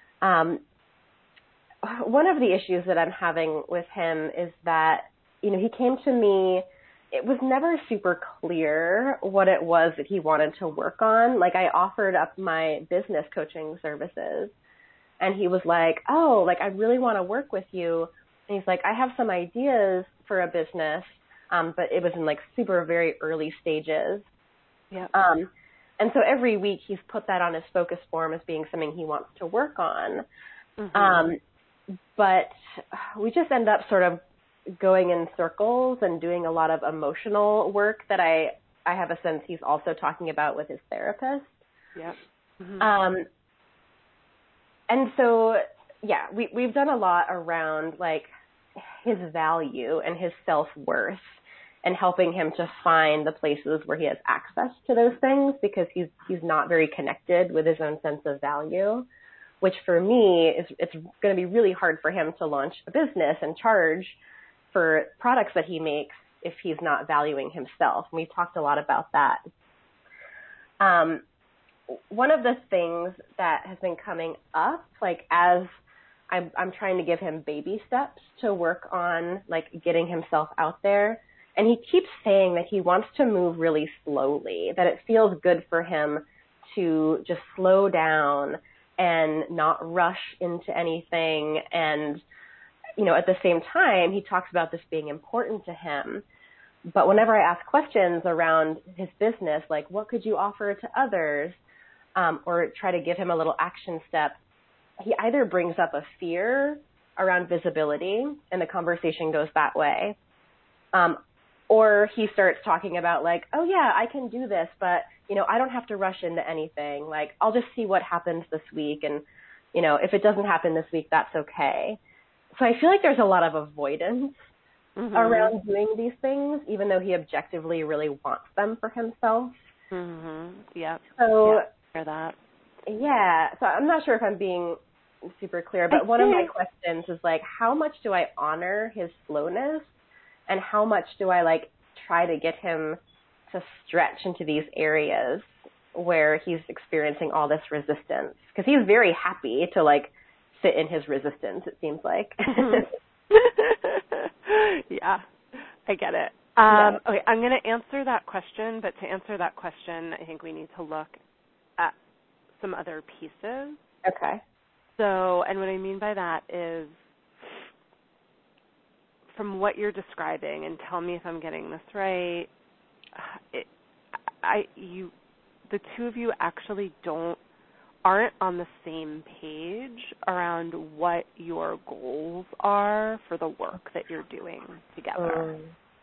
one of the issues that I'm having with him is that, you know, he came to me, it was never super clear what it was that he wanted to work on. Like I offered up my business coaching services and he was like, oh, like I really want to work with you. And he's like, I have some ideas for a business, but it was in like super very early stages. Yeah. And so every week he's put that on his focus form as being something he wants to work on. Mm-hmm. But we just end up sort of going in circles and doing a lot of emotional work that I have a sense he's also talking about with his therapist. Yep. Mm-hmm. And so, yeah, we've done a lot around like his value and his self-worth and helping him to find the places where he has access to those things because he's not very connected with his own sense of value, which for me it's going to be really hard for him to launch a business and charge for products that he makes if he's not valuing himself. And we've talked a lot about that. One of the things that has been coming up, like as I'm trying to give him baby steps to work on like getting himself out there, and he keeps saying that he wants to move really slowly, that it feels good for him to just slow down and not rush into anything. And you know, at the same time, he talks about this being important to him. But whenever I ask questions around his business, like what could you offer to others, or try to give him a little action step, he either brings up a fear around visibility and the conversation goes that way, or he starts talking about like, oh yeah, I can do this, but I don't have to rush into anything. Like, I'll just see what happens this week, and if it doesn't happen this week, that's okay. So I feel like there's a lot of avoidance around doing these things, even though he objectively really wants them for himself. Yeah. So I hear that. Yeah. So I'm not sure if I'm being super clear, but one of my questions is like, how much do I honor his slowness, and how much do I like try to get him to stretch into these areas where he's experiencing all this resistance? Because he's very happy to like sit in his resistance, it seems like. Yeah, I get it. Okay, I'm going to answer that question, but to answer that question, I think we need to look at some other pieces. Okay. So, and what I mean by that is, from what you're describing, and tell me if I'm getting this right, the two of you actually aren't on the same page around what your goals are for the work that you're doing together.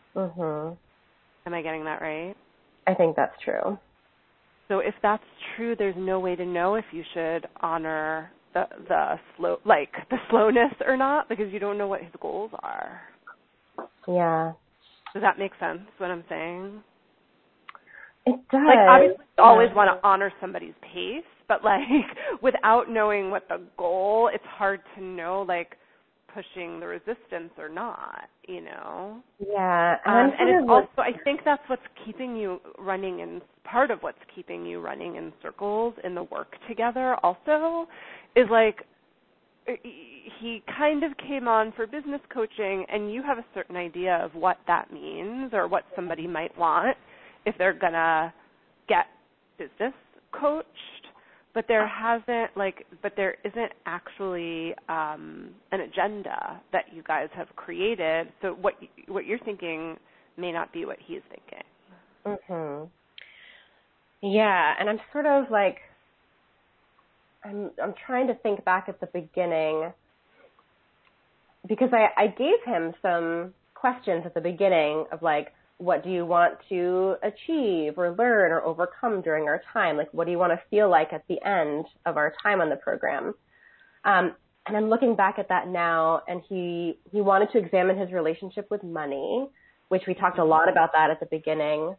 Am I getting that right? I think that's true. So if that's true, there's no way to know if you should honor the slowness or not, because you don't know what his goals are. Yeah. Does that make sense, what I'm saying? It does. Like, obviously you always want to honor somebody's pace, but like without knowing what the goal, it's hard to know like pushing the resistance or not, Yeah. And it's also, I think that's what's keeping you running, and part of what's keeping you running in circles in the work together also is like, he kind of came on for business coaching, and you have a certain idea of what that means or what somebody might want if they're going to get business coached, but there isn't actually an agenda that you guys have created. So what you're thinking may not be what he's thinking. Yeah, and I'm sort of like, I'm trying to think back at the beginning, because I gave him some questions at the beginning of like, what do you want to achieve or learn or overcome during our time? Like, what do you want to feel like at the end of our time on the program? And I'm looking back at that now, and he wanted to examine his relationship with money, which we talked a lot about that at the beginning.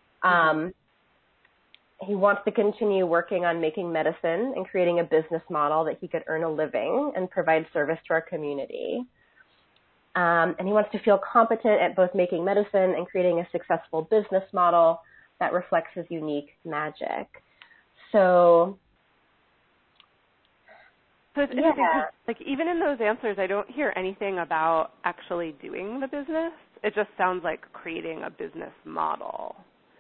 He wants to continue working on making medicine and creating a business model that he could earn a living and provide service to our community. And he wants to feel competent at both making medicine and creating a successful business model that reflects his unique magic. So it's interesting, 'cause, like, even in those answers, I don't hear anything about actually doing the business. It just sounds like creating a business model.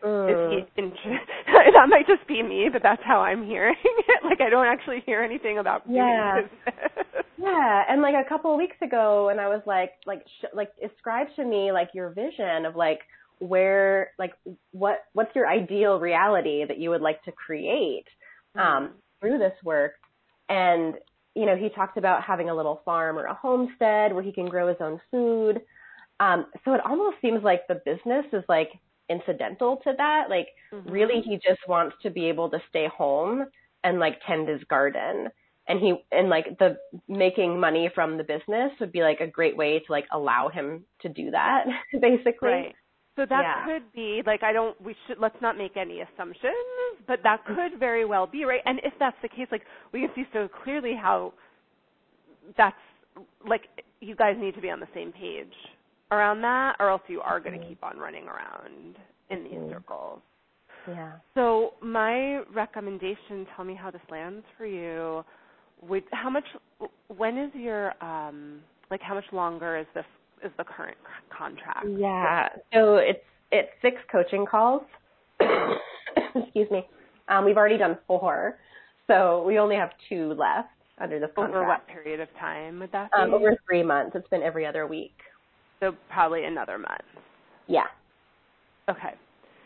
That might just be me, but that's how I'm hearing it. Like, I don't actually hear anything about doing business. Yeah, and like a couple of weeks ago, and I was like describe to me like your vision of like where, like what's your ideal reality that you would like to create through this work. And he talked about having a little farm or a homestead where he can grow his own food. So it almost seems like the business is like incidental to that. Like really he just wants to be able to stay home and like tend his garden. And like the making money from the business would be like a great way to like allow him to do that, basically. Right. So that could be like, let's not make any assumptions, but that could very well be, right? And if that's the case, like we can see so clearly how that's like, you guys need to be on the same page around that, or else you are going to keep on running around in these circles. Yeah. So my recommendation, tell me how this lands for you, when is your, like how much longer is the current contract? Yeah. So it's 6 coaching calls. Excuse me. We've already done 4, so we only have 2 left under this contract. Over what period of time would that be? Over 3 months. It's been every other week. So probably another month. Yeah. Okay.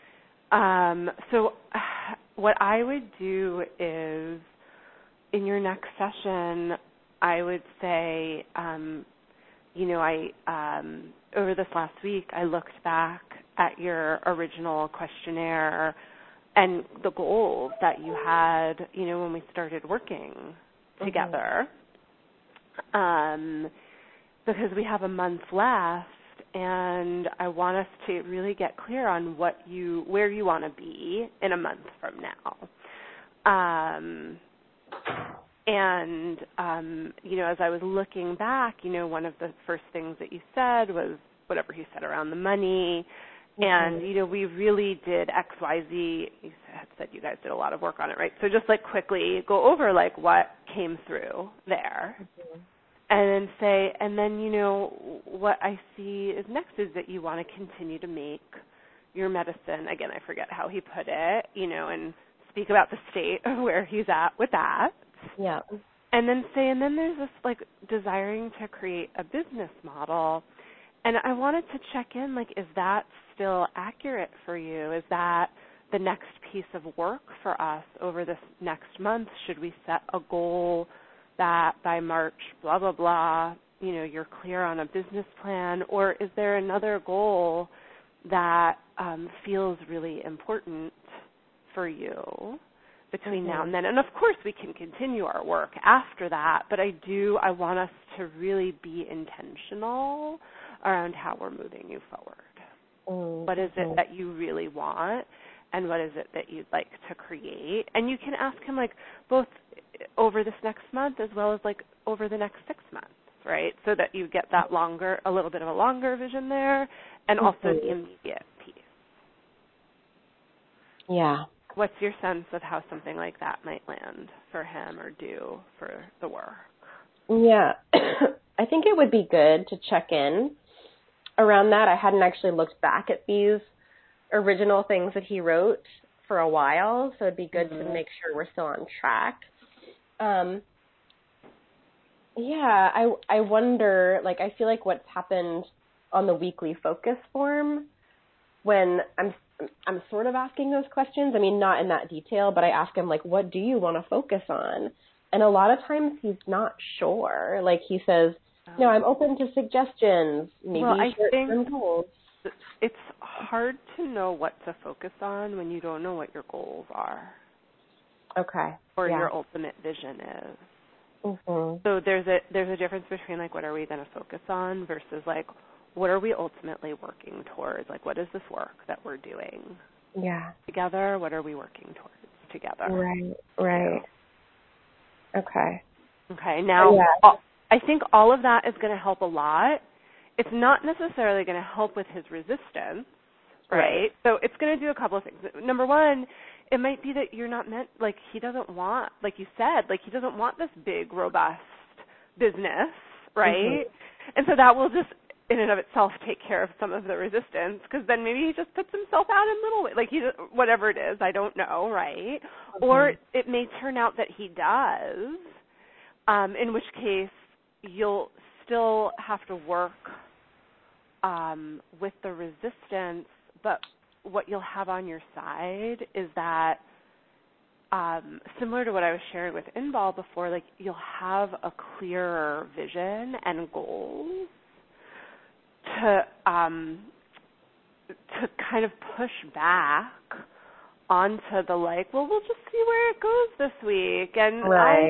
So what I would do is, in your next session, I would say, over this last week, I looked back at your original questionnaire and the goals that you had, when we started working together. Because we have a month left, and I want us to really get clear on where you want to be in a month from now. As I was looking back, one of the first things that you said was whatever he said around the money. And, we really did XYZ. You said you guys did a lot of work on it, right? So just, quickly go over, what came through there. And then what I see is next is that you want to continue to make your medicine, again, I forget how he put it, and speak about the state of where he's at with that. Yeah. And then there's this, desiring to create a business model. And I wanted to check in, is that still accurate for you? Is that the next piece of work for us over this next month? Should we set a goal that by March, blah, blah, blah, you're clear on a business plan? Or is there another goal that feels really important for you between now and then? And, of course, we can continue our work after that, but I want us to really be intentional around how we're moving you forward. What is it that you really want, and what is it that you'd like to create? And you can ask him, both over this next month as well as, over the next 6 months, right? So that you get that a little bit of a longer vision there, and also the immediate piece. Yeah. What's your sense of how something like that might land for him or do for the work? Yeah. I think it would be good to check in around that. I hadn't actually looked back at these original things that he wrote for a while, so it'd be good to make sure we're still on track. I wonder, I feel like what's happened on the weekly focus form when I'm sort of asking those questions. I mean, not in that detail, but I ask him, what do you want to focus on? And a lot of times he's not sure. He says, no, I'm open to suggestions. Maybe short-term goals. It's hard to know what to focus on when you don't know what your goals are. Okay. Or your ultimate vision is. So there's a difference between what are we going to focus on versus what are we ultimately working towards? What is this work that we're doing? Yeah. Together, what are we working towards together? Right. Okay. Okay. Now, I think all of that is going to help a lot. It's not necessarily going to help with his resistance, right? So it's going to do a couple of things. Number one, it might be that you're not meant, he doesn't want, you said, he doesn't want this big, robust business, right? And so that will just, in and of itself, take care of some of the resistance, because then maybe he just puts himself out in little ways, whatever it is, I don't know, right? Or it may turn out that he does, in which case you'll still have to work with the resistance, but what you'll have on your side is that, similar to what I was sharing with Inbal before, you'll have a clearer vision and goals to kind of push back onto the we'll just see where it goes this week, and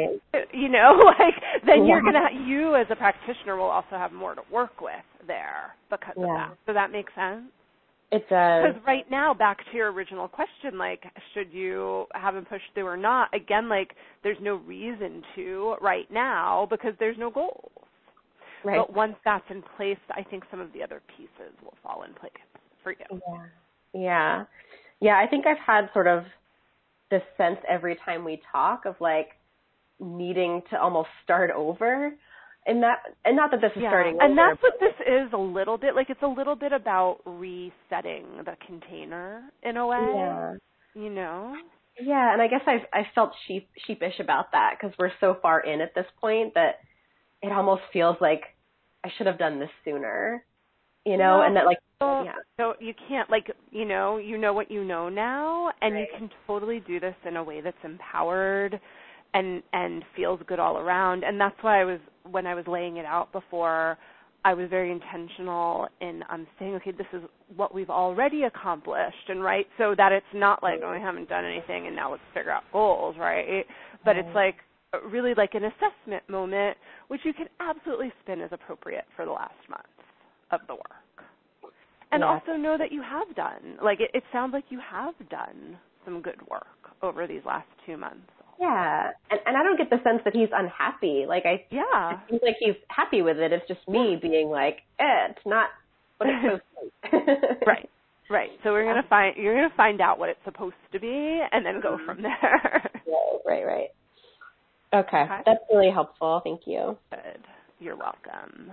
then you're gonna you as a practitioner will also have more to work with there because of that. Does that make sense? It does. Because right now, back to your original question, should you have him push through or not? Again, there's no reason to right now because there's no goals. Right. But once that's in place, I think some of the other pieces will fall in place for you. Yeah. I think I've had sort of this sense every time we talk of needing to almost start over. And not that this is starting over. And that's what this is a little bit. It's a little bit about resetting the container in a way. Yeah. Yeah, and I guess I felt sheepish about that because we're so far in at this point that it almost feels like I should have done this sooner, and that So you can't, you know what you know now, and you can totally do this in a way that's empowered and feels good all around. And that's why when I was laying it out before, I was very intentional in saying, okay, this is what we've already accomplished, and right, so that it's not like, oh, I haven't done anything and now let's figure out goals, right? But it's like really like an assessment moment, which you can absolutely spin as appropriate for the last month of the work. And also know that you have done, like it sounds like you have done some good work over these last 2 months. Yeah, and I don't get the sense that he's unhappy. Like it seems like he's happy with it. It's just me being like, it's not what it's supposed to be. Right. So you're gonna find out what it's supposed to be, and then go from there. Right. Okay, that's really helpful. Thank you. Good. You're welcome.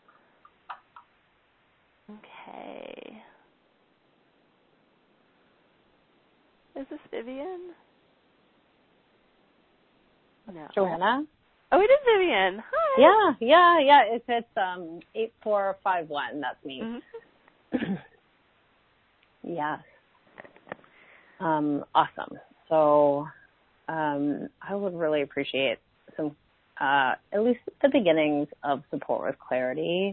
Okay. Is this Vivian? No. Joanna? Oh, it is Vivian. Hi. Yeah. It's 8451. That's me. Mm-hmm. Yes. Awesome. So, I would really appreciate some, at least the beginnings of support with clarity,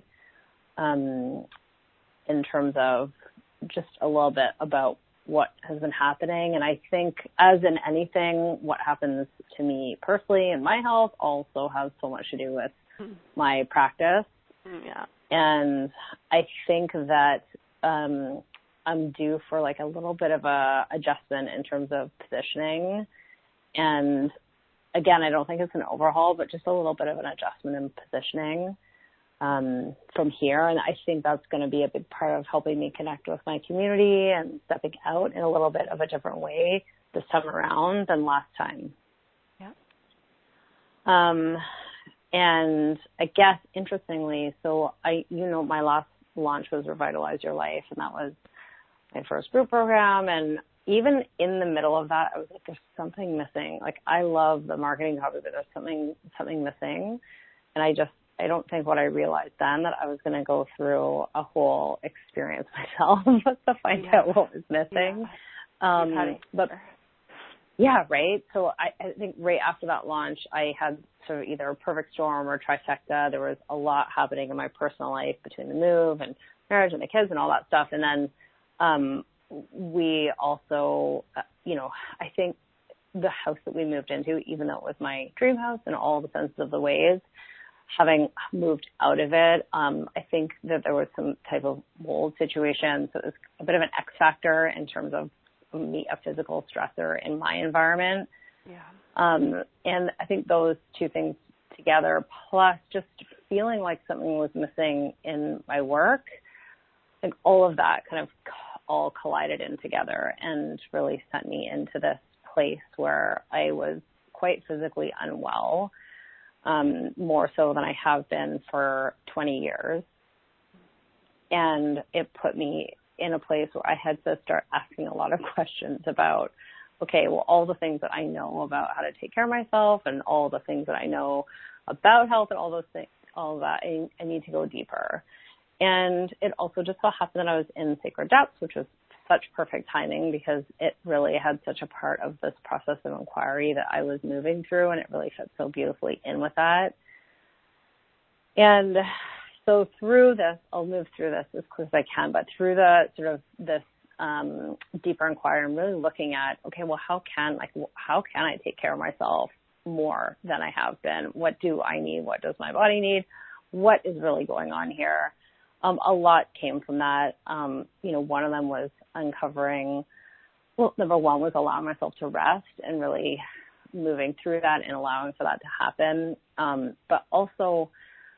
in terms of just a little bit about what has been happening. And I think, as in anything, what happens to me personally and my health also has so much to do with my practice. Yeah. And I think that I'm due for like a little bit of a adjustment in terms of positioning. And again, I don't think it's an overhaul, but just a little bit of an adjustment in positioning from here. And I think that's going to be a big part of helping me connect with my community and stepping out in a little bit of a different way this time around than last time. Yeah. And I guess interestingly, so my last launch was Revitalize Your Life, and that was my first group program. And even in the middle of that, I was like, there's something missing. Like, I love the marketing copy, but there's something missing. And I don't think what I realized then, that I was going to go through a whole experience myself to find out what was missing. But yeah, right. So I think right after that launch, I had sort of either a perfect storm or trifecta. There was a lot happening in my personal life between the move and marriage and the kids and all that stuff. And then we also, I think the house that we moved into, even though it was my dream house in all the senses of the ways, having moved out of it, I think that there was some type of mold situation. So it was a bit of an X factor in terms of a physical stressor in my environment. Yeah. And I think those two things together, plus just feeling like something was missing in my work, I think all of that kind of all collided in together and really sent me into this place where I was quite physically unwell, more so than I have been for 20 years. And it put me in a place where I had to start asking a lot of questions about, okay, well, all the things that I know about how to take care of myself and all the things that I know about health and all those things, all of that, I need to go deeper. And it also just so happened that I was in Sacred Depths, which was such perfect timing because it really had such a part of this process of inquiry that I was moving through, and it really fit so beautifully in with that. And so through this, I'll move through this as quick as I can, but through the sort of this deeper inquiry, I'm really looking at, okay, well, how can I take care of myself more than I have been? What do I need? What does my body need? What is really going on here? A lot came from that. One of them was uncovering, well, number one was allowing myself to rest and really moving through that and allowing for that to happen. But also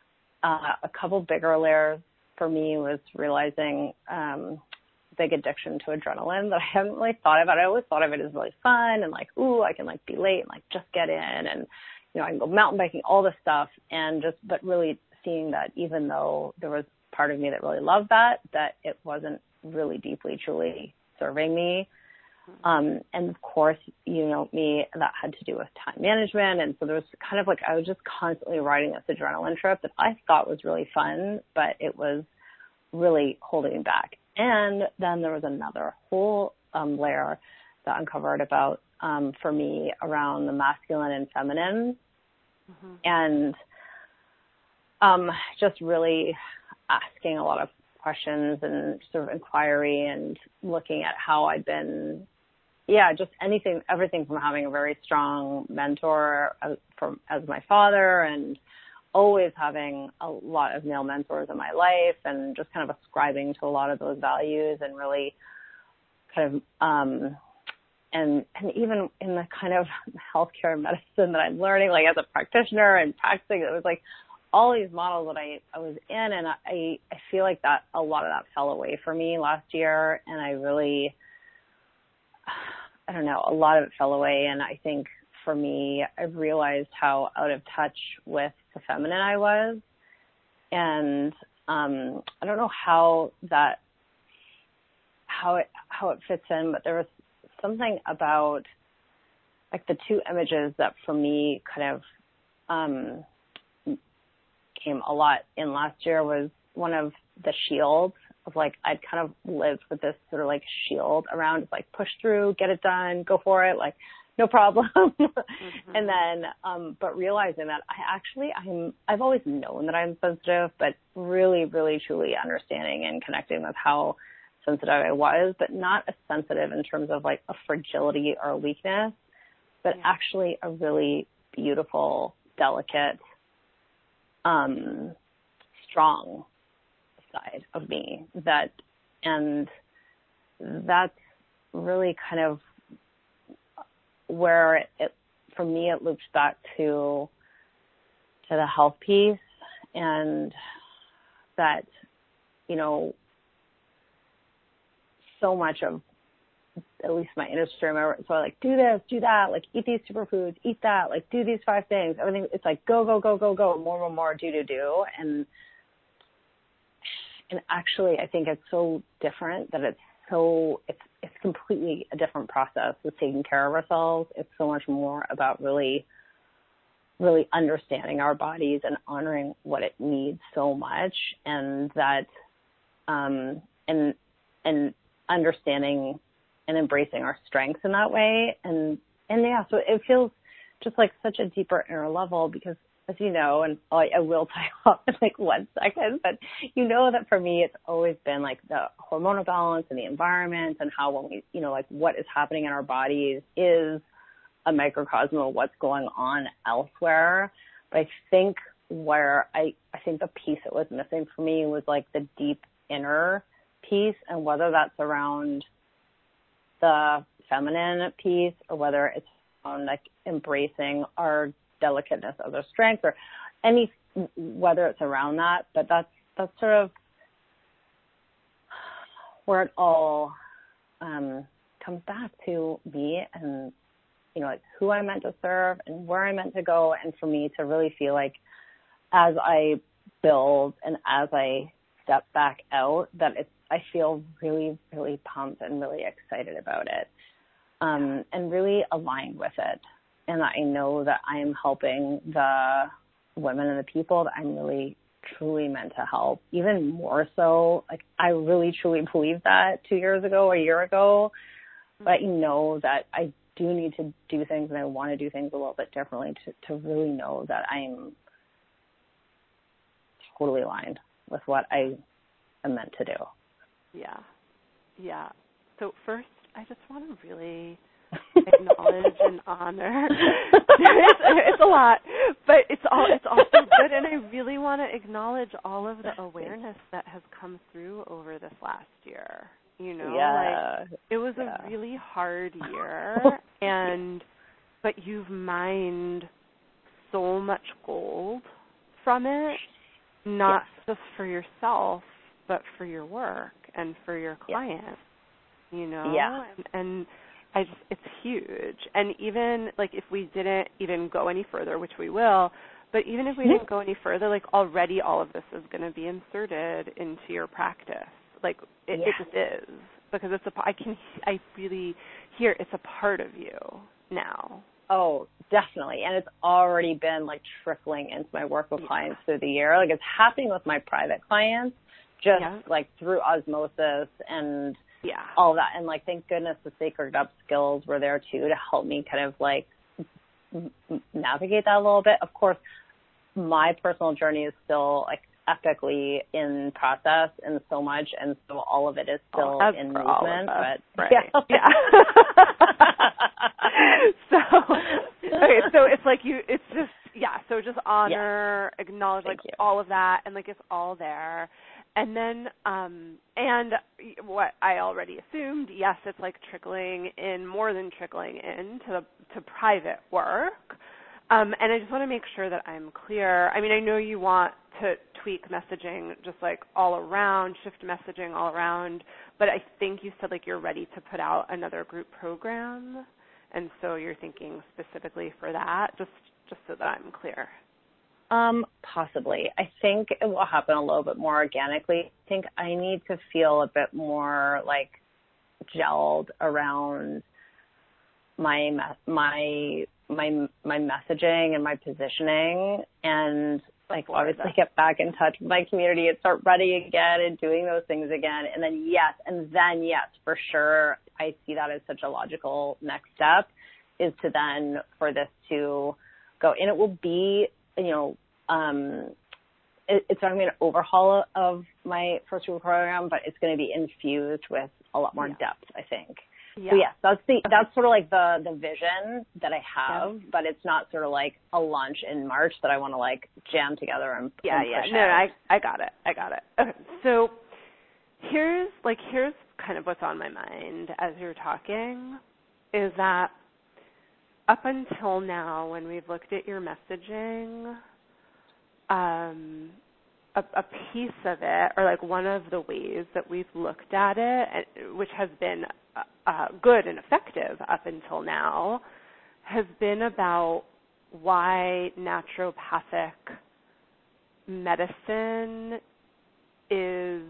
a couple bigger layers for me was realizing big addiction to adrenaline that I hadn't really thought about. I always thought of it as really fun and like, ooh, I can like be late and like just get in and, I can go mountain biking, all this stuff. But really seeing that even though there was part of me that really loved that it wasn't really deeply, truly serving me. And of course, me, that had to do with time management. And so there was kind of like, I was just constantly riding this adrenaline trip that I thought was really fun, but it was really holding me back. And then there was another whole layer that uncovered about, for me, around the masculine and feminine. And just really asking a lot of questions and sort of inquiry and looking at how I'd been, just everything from having a very strong mentor as my father, and always having a lot of male mentors in my life, and just kind of ascribing to a lot of those values, and really kind of, and even in the kind of healthcare and medicine that I'm learning, like as a practitioner and practicing, it was like all these models that I was in, and I feel like that a lot of that fell away for me last year, and I really, I don't know, a lot of it fell away, and I think for me, I've realized how out of touch with the feminine I was, and I don't know how it fits in, but there was something about like the two images that for me kind of came a lot in last year was one of the shield of like, I'd kind of lived with this sort of like shield around, like push through, get it done, go for it, like no problem. Mm-hmm. And then, but realizing that I've always known that I'm sensitive, but really, really, truly understanding and connecting with how sensitive I was, but not as sensitive in terms of like a fragility or a weakness, but actually a really beautiful, delicate, strong side of me and that's really kind of where it for me, it loops back to the health piece, and that, you know, so much of at least my industry, so I like do this, do that, like eat these superfoods, eat that, like do these 5 things, everything. It's like go, more, do, and actually I think it's so different that it's completely a different process with taking care of ourselves. It's so much more about really, really understanding our bodies and honoring what it needs so much, and that and understanding and embracing our strengths in that way. And so it feels just like such a deeper inner level, because as you know, and I will tie off in like 1 second, but you know that for me, it's always been like the hormonal balance and the environment, and how when we, you know, like what is happening in our bodies is a microcosm of what's going on elsewhere. But I think I think the piece that was missing for me was like the deep inner piece, and whether that's around the feminine piece or whether it's on like embracing our delicateness of their strength, or whether it's around that. But that's sort of where it all comes back to me, and you know, like who I'm meant to serve and where I'm meant to go. And for me to really feel like as I build and as I step back out, that I feel really, really pumped and really excited about it, and really aligned with it. And I know that I'm helping the women and the people that I'm really, truly meant to help, even more so. Like, I really, truly believed that 2 years ago, a year ago. But you know that I do need to do things, and I want to do things a little bit differently to really know that I'm totally aligned with what I am meant to do. Yeah. So first, I just want to really acknowledge and honor. It's a lot, but it's also good, and I really want to acknowledge all of the awareness that has come through over this last year. You know, like it was a really hard year, but you've mined so much gold from it, not just for yourself, but for your work and for your clients, you know? And it's huge. And even, like, if we didn't even go any further, which we will, but even if we didn't go any further, like, already all of this is going to be inserted into your practice. Like, it just is. Because I really hear it's a part of you now. Oh, definitely. And it's already been, like, trickling into my work with clients through the year. Like, it's happening with my private clients, just like through osmosis and all that. And like, thank goodness the Sacred Up skills were there too to help me kind of like navigate that a little bit. Of course, my personal journey is still like epically in process and so much, and so all of it is still in movement. But right. Yeah. So it's like it's just, so just honor, acknowledge all of that, and it's all there. And then, and what I already assumed, yes, it's trickling in, more than trickling in to private work. And I just want to make sure that I'm clear. I mean, I know you want to tweak messaging just all around, shift messaging all around, but I think you said you're ready to put out another group program, and so you're thinking specifically for that, just so that I'm clear. Possibly. I think it will happen a little bit more organically. I think I need to feel a bit more gelled around my messaging and my positioning, and obviously get back in touch with my community and start running again and doing those things again. And then yes, for sure, I see that as such a logical next step, is to then for this to go. And it will be, it's not going to be an overhaul of my first group program, but it's going to be infused with a lot more depth, I think. Yeah. So yes, that's sort of the vision that I have, but it's not sort of a launch in March that I want to jam together and push out. No, I got it. Okay, so here's kind of what's on my mind as you're talking, is that up until now, when we've looked at your messaging, a piece of it, or one of the ways that we've looked at it, which has been good and effective up until now, has been about why naturopathic medicine is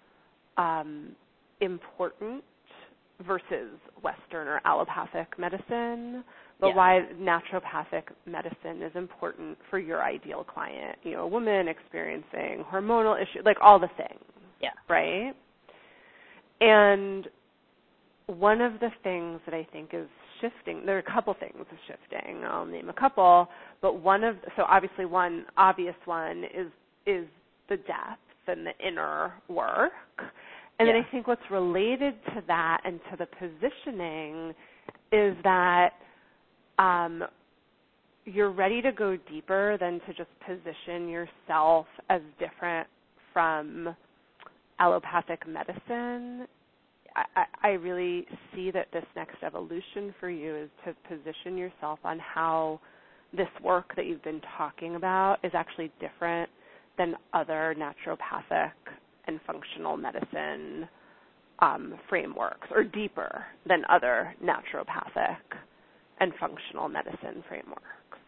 important versus Western or allopathic medicine, but why naturopathic medicine is important for your ideal client, a woman experiencing hormonal issues, all the things, right? And one of the things that I think is shifting, there are a couple things shifting, I'll name a couple, but obviously one obvious one is the depth and the inner work. And then I think what's related to that and to the positioning is that you're ready to go deeper than to just position yourself as different from allopathic medicine. I really see that this next evolution for you is to position yourself on how this work that you've been talking about is actually different than other naturopathic and functional medicine frameworks, or deeper than other naturopathic and functional medicine frameworks.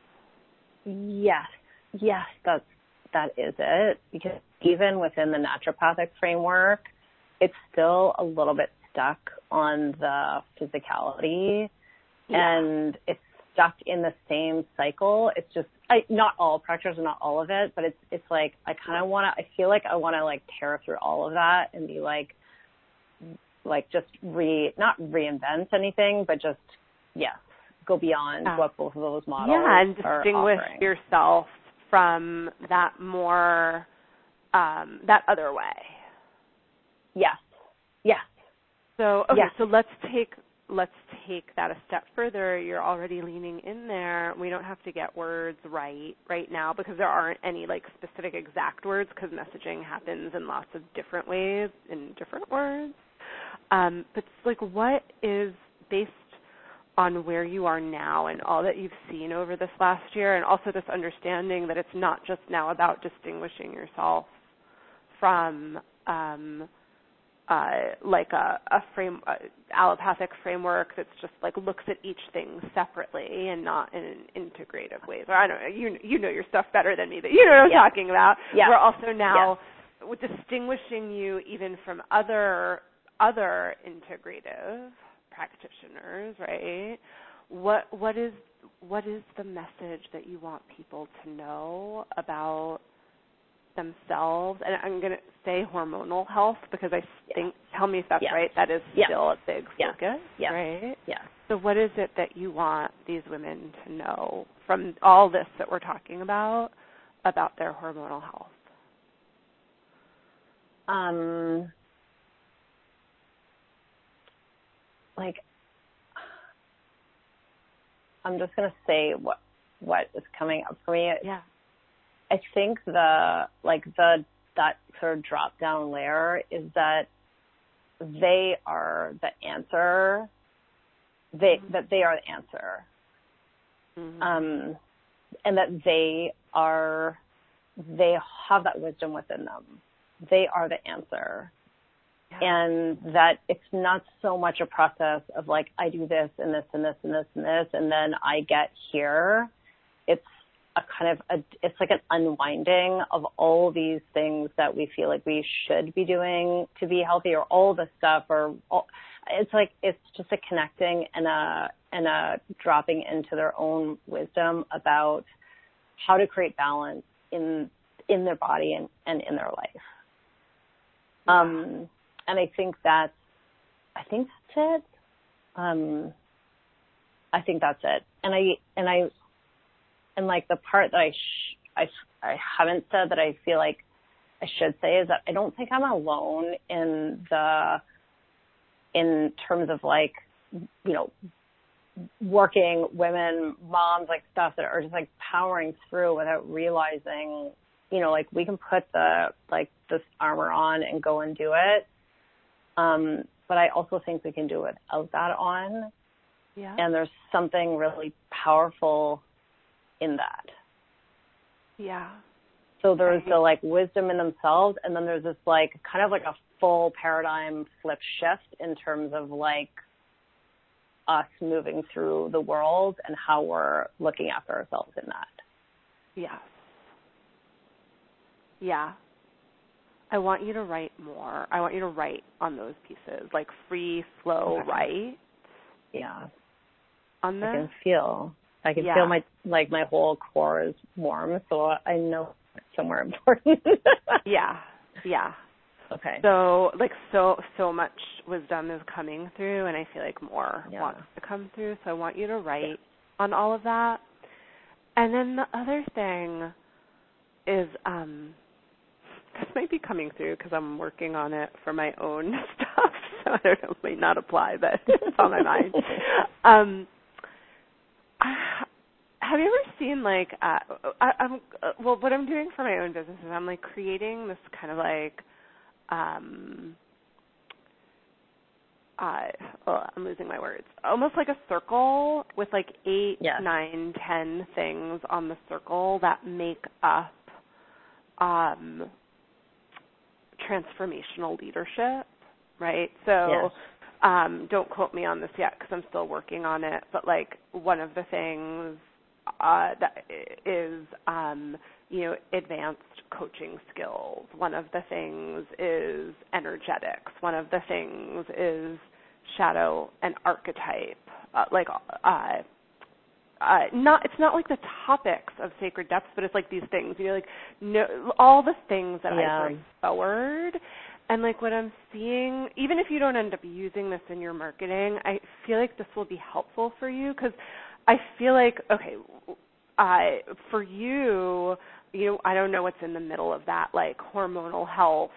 Yes, that is it. Because even within the naturopathic framework, it's still a little bit stuck on the physicality, and it's stuck in the same cycle. It's just not all practitioners, not all of it, but it's I kind of want to. I feel I want to tear through all of that and be just not reinvent anything, but just go beyond what both of those models and distinguish yourself from that more that other way. Yes. So so let's take that a step further. You're already leaning in there. We don't have to get words right now, because there aren't any specific exact words, because messaging happens in lots of different ways in different words. But what is, based on where you are now and all that you've seen over this last year, and also this understanding that it's not just now about distinguishing yourself from allopathic framework that's just looks at each thing separately and not in an integrative way. Or I don't know, you know your stuff better than me, but you know what I'm talking about. Yeah. We're also now distinguishing you even from other integrative practitioners, right? What is the message that you want people to know about themselves? And I'm going to say hormonal health, because I think, tell me if that's right, that is still a big focus, right? Yeah. So what is it that you want these women to know from all this that we're talking about their hormonal health? Like, I'm just going to say what is coming up for me. Yeah. I think that sort of drop down layer is that they are the answer. That they are the answer. Mm-hmm. And that they have that wisdom within them. They are the answer. Yeah. And that it's not so much a process of like, I do this and this and this and this and this, and then I get here. It's a kind of it's like an unwinding of all these things that we feel like we should be doing to be healthy, or all the stuff, it's like, it's just a connecting and a dropping into their own wisdom about how to create balance in their body and in their life. And I think that's it. I think that's it. And like the part that I haven't said that I feel like I should say is that I don't think I'm alone in terms of like, you know, working women, moms, like stuff that are just like powering through without realizing, you know, like we can put this armor on and go and do it. But I also think we can do it without that on. Yeah. And there's something really powerful in that. Yeah. So there's the like wisdom in themselves, and then there's this like kind of like a full paradigm flip shift in terms of like us moving through the world and how we're looking after ourselves in that. Yeah. Yeah. I want you to write more. I want you to write on those pieces, like free flow write. Yeah. On this? I can feel my whole core is warm, so I know it's somewhere important. Yeah. Okay. So so much wisdom is coming through, and I feel like more wants to come through. So I want you to write on all of that. And then the other thing is, this might be coming through because I'm working on it for my own stuff. So I don't know, it might not apply, but it's on my mind. Have you ever seen like what I'm doing for my own business is I'm like creating this kind of like I'm losing my words. Almost like a circle with like 8, 9, 10 things on the circle that make up transformational leadership, right? So don't quote me on this yet because I'm still working on it, but like one of the things that is, advanced coaching skills. One of the things is energetics. One of the things is shadow and archetype. It's not like the topics of sacred depths, but it's like these things, all the things that I bring forward. And like what I'm seeing, even if you don't end up using this in your marketing, I feel like this will be helpful for you because I feel like, for you, I don't know what's in the middle of that, like hormonal health,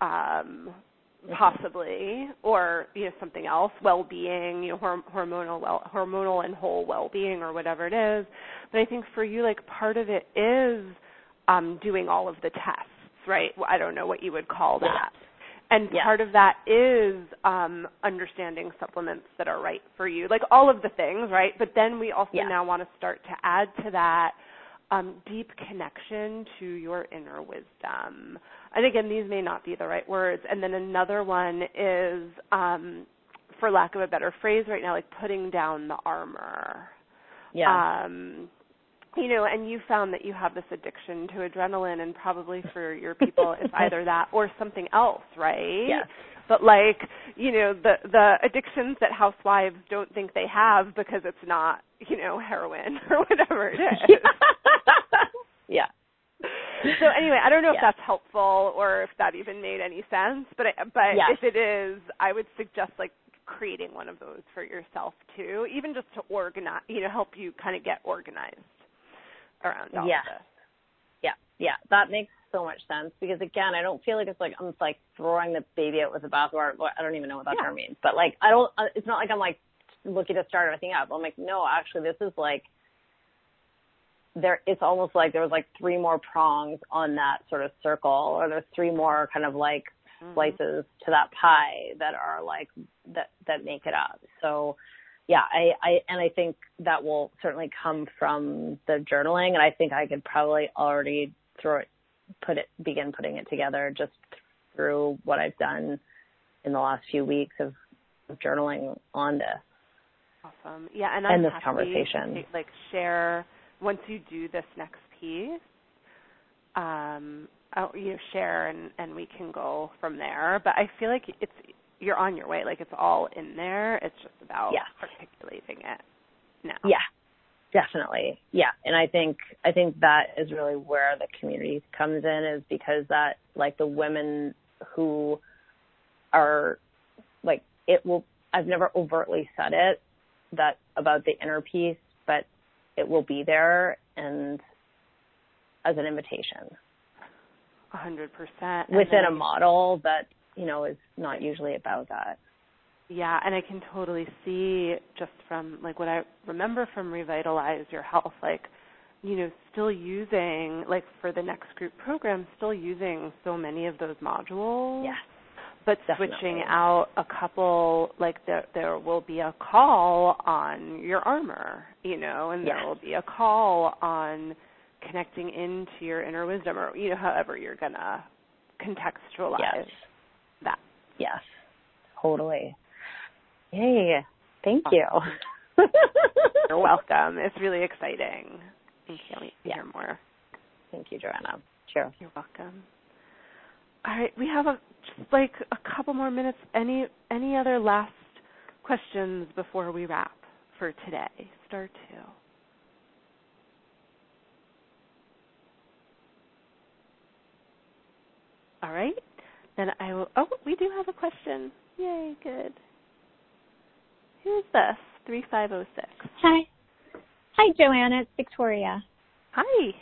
possibly, or something else, well-being, hormonal and whole well-being, or whatever it is. But I think for you, like part of it is doing all of the tests, right? I don't know what you would call that. And part of that is understanding supplements that are right for you, like all of the things, right? But then we also now want to start to add to that deep connection to your inner wisdom. And again, these may not be the right words. And then another one is, for lack of a better phrase right now, like putting down the armor. Yeah. And you found that you have this addiction to adrenaline, and probably for your people it's either that or something else, right? Yes. But like, the addictions that housewives don't think they have because it's not, heroin or whatever it is. Yeah. So anyway, I don't know if that's helpful or if that even made any sense, but if it is, I would suggest like creating one of those for yourself too, even just to organize, help you kind of get organized around all of this. Yeah, that so much sense because, again, I don't feel like it's like I'm just like throwing the baby out with the bathwater. I don't even know what that term means. But, like, it's not like I'm, like, looking to start everything up. I'm like, no, actually, this is, like, it's almost like there was, like, 3 more prongs on that sort of circle, or there's 3 more kind of, like, slices to that pie that are, like, that make it up. So, yeah, I think that will certainly come from the journaling, and I think I could probably already begin putting it together just through what I've done in the last few weeks of journaling on this. Awesome. Yeah, and I'm this happy conversation. to, like, share once you do this next piece. Share and we can go from there. But I feel like you're on your way. Like, it's all in there. It's just about articulating it now. Yeah, definitely. Yeah, and I think that is really where the community comes in, is because that, like, the women who are, like, I've never overtly said it, that about the inner piece, but it will be there and as an invitation. 100%. Within a model that, is not usually about that. Yeah, and I can totally see just from, like, what I remember from Revitalize Your Health, like, still using, like, for the next group program, still using so many of those modules. Yes. But definitely. Switching out a couple, like, there will be a call on your armor, and there will be a call on connecting into your inner wisdom, or, however you're going to contextualize that. Yes, totally. Yay. Thank you. You're welcome. It's really exciting. I can't wait to hear more. Thank you, Joanna. Cheers. You're welcome. All right, we have just a couple more minutes. Any other last questions before we wrap for today? Star 2. All right. Then I will. Oh, we do have a question. Yay, good. Who's this? 3506. Hi, Joanna. It's Victoria. Hi.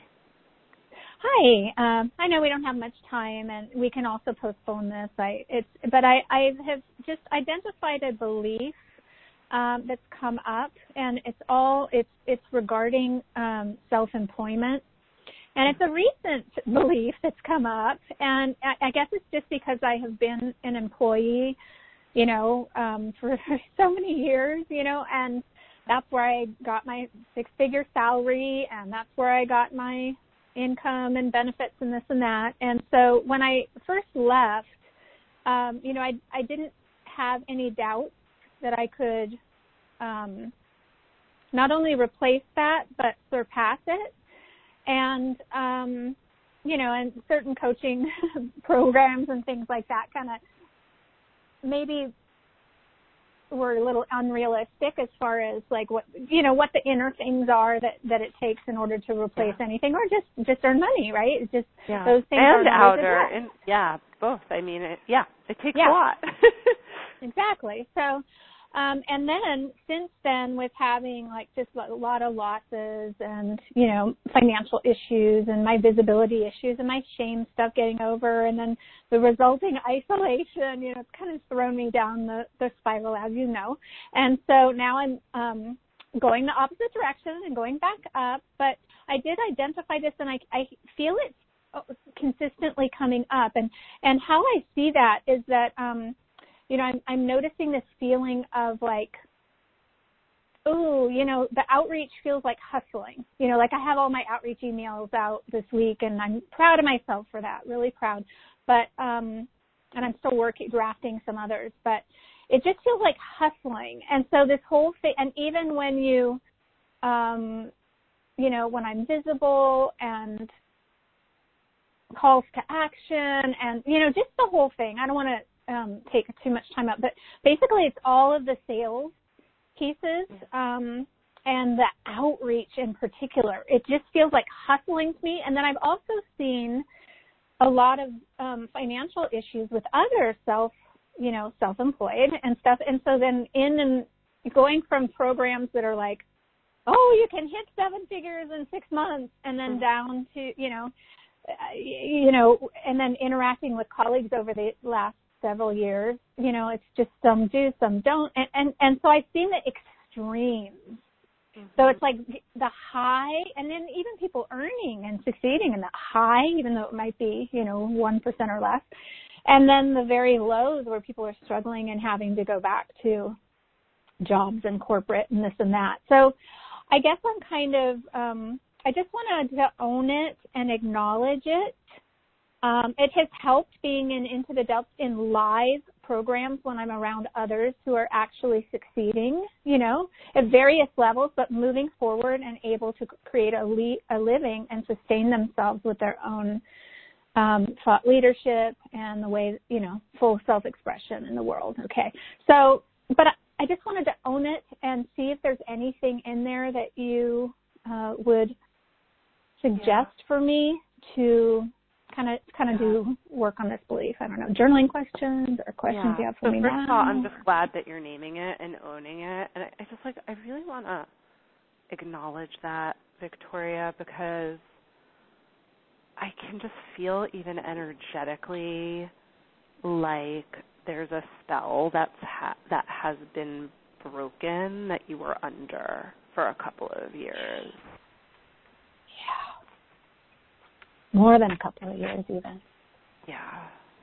Hi. I know we don't have much time, and we can also postpone this. I have just identified a belief that's come up, and it's regarding self-employment. And it's a recent belief that's come up, and I guess it's just because I have been an employee, for so many years, and that's where I got my 6-figure salary, and that's where I got my income and benefits and this and that. And so when I first left, I didn't have any doubt that I could not only replace that, but surpass it. And, and certain coaching programs and things like that kind of maybe were a little unrealistic as far as like what the inner things are that it takes in order to replace anything, or just earn money, right? It's just those things and are outer, and both. I mean, it takes a lot. Exactly. So, and then since then, with having like just a lot of losses and, financial issues and my visibility issues and my shame stuff getting over, and then the resulting isolation, it's kind of thrown me down the spiral, as you know. And so now I'm going the opposite direction and going back up. But I did identify this, and I feel it's consistently coming up. And how I see that is that, I'm noticing this feeling of like, the outreach feels like hustling. Like I have all my outreach emails out this week, and I'm proud of myself for that, really proud. But, and I'm still drafting some others, but it just feels like hustling. And so this whole thing, and even when when I'm visible and calls to action and, just the whole thing, I don't want to take too much time out, but basically it's all of the sales pieces and the outreach in particular. It just feels like hustling to me. And then I've also seen a lot of financial issues with other self-employed and stuff. And so then going from programs that are like, you can hit 7 figures in 6 months, and then down to, and then interacting with colleagues over the last several years, it's just some do, some don't. And so I've seen the extremes. Mm-hmm. So it's like the high, and then even people earning and succeeding in the high, even though it might be, 1% or less. And then the very lows where people are struggling and having to go back to jobs and corporate and this and that. So I guess I'm kind of, I just wanted to own it and acknowledge it. It has helped being into the depths in live programs when I'm around others who are actually succeeding, at various levels, but moving forward and able to create a living and sustain themselves with their own thought leadership and the way, full self-expression in the world. Okay. So, but I just wanted to own it and see if there's anything in there that you would suggest for me to kind of do work on this belief. I don't know, journaling questions or questions you have for me now. First of all, I'm just glad that you're naming it and owning it. And I really want to acknowledge that, Victoria, because I can just feel even energetically like there's a spell that has been broken that you were under for a couple of years. More than a couple of years, even. Yeah.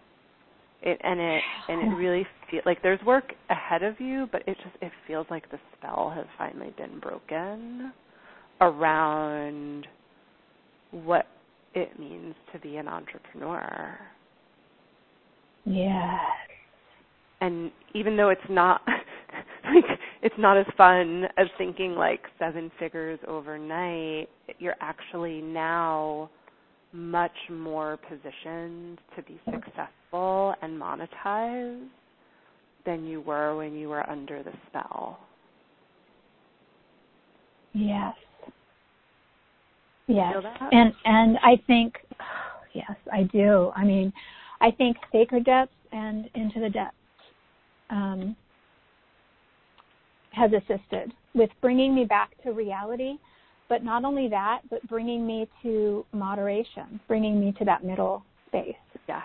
It really feels like there's work ahead of you, but it feels like the spell has finally been broken around what it means to be an entrepreneur. Yes. And even though it's not it's not as fun as thinking like 7 figures overnight, you're actually now much more positioned to be successful and monetized than you were when you were under the spell. Yes. Yes. Feel that? And I think, yes, I do. I mean, I think Sacred Depths and Into the Depths has assisted with bringing me back to reality. But not only that, but bringing me to moderation, bringing me to that middle space. Yes.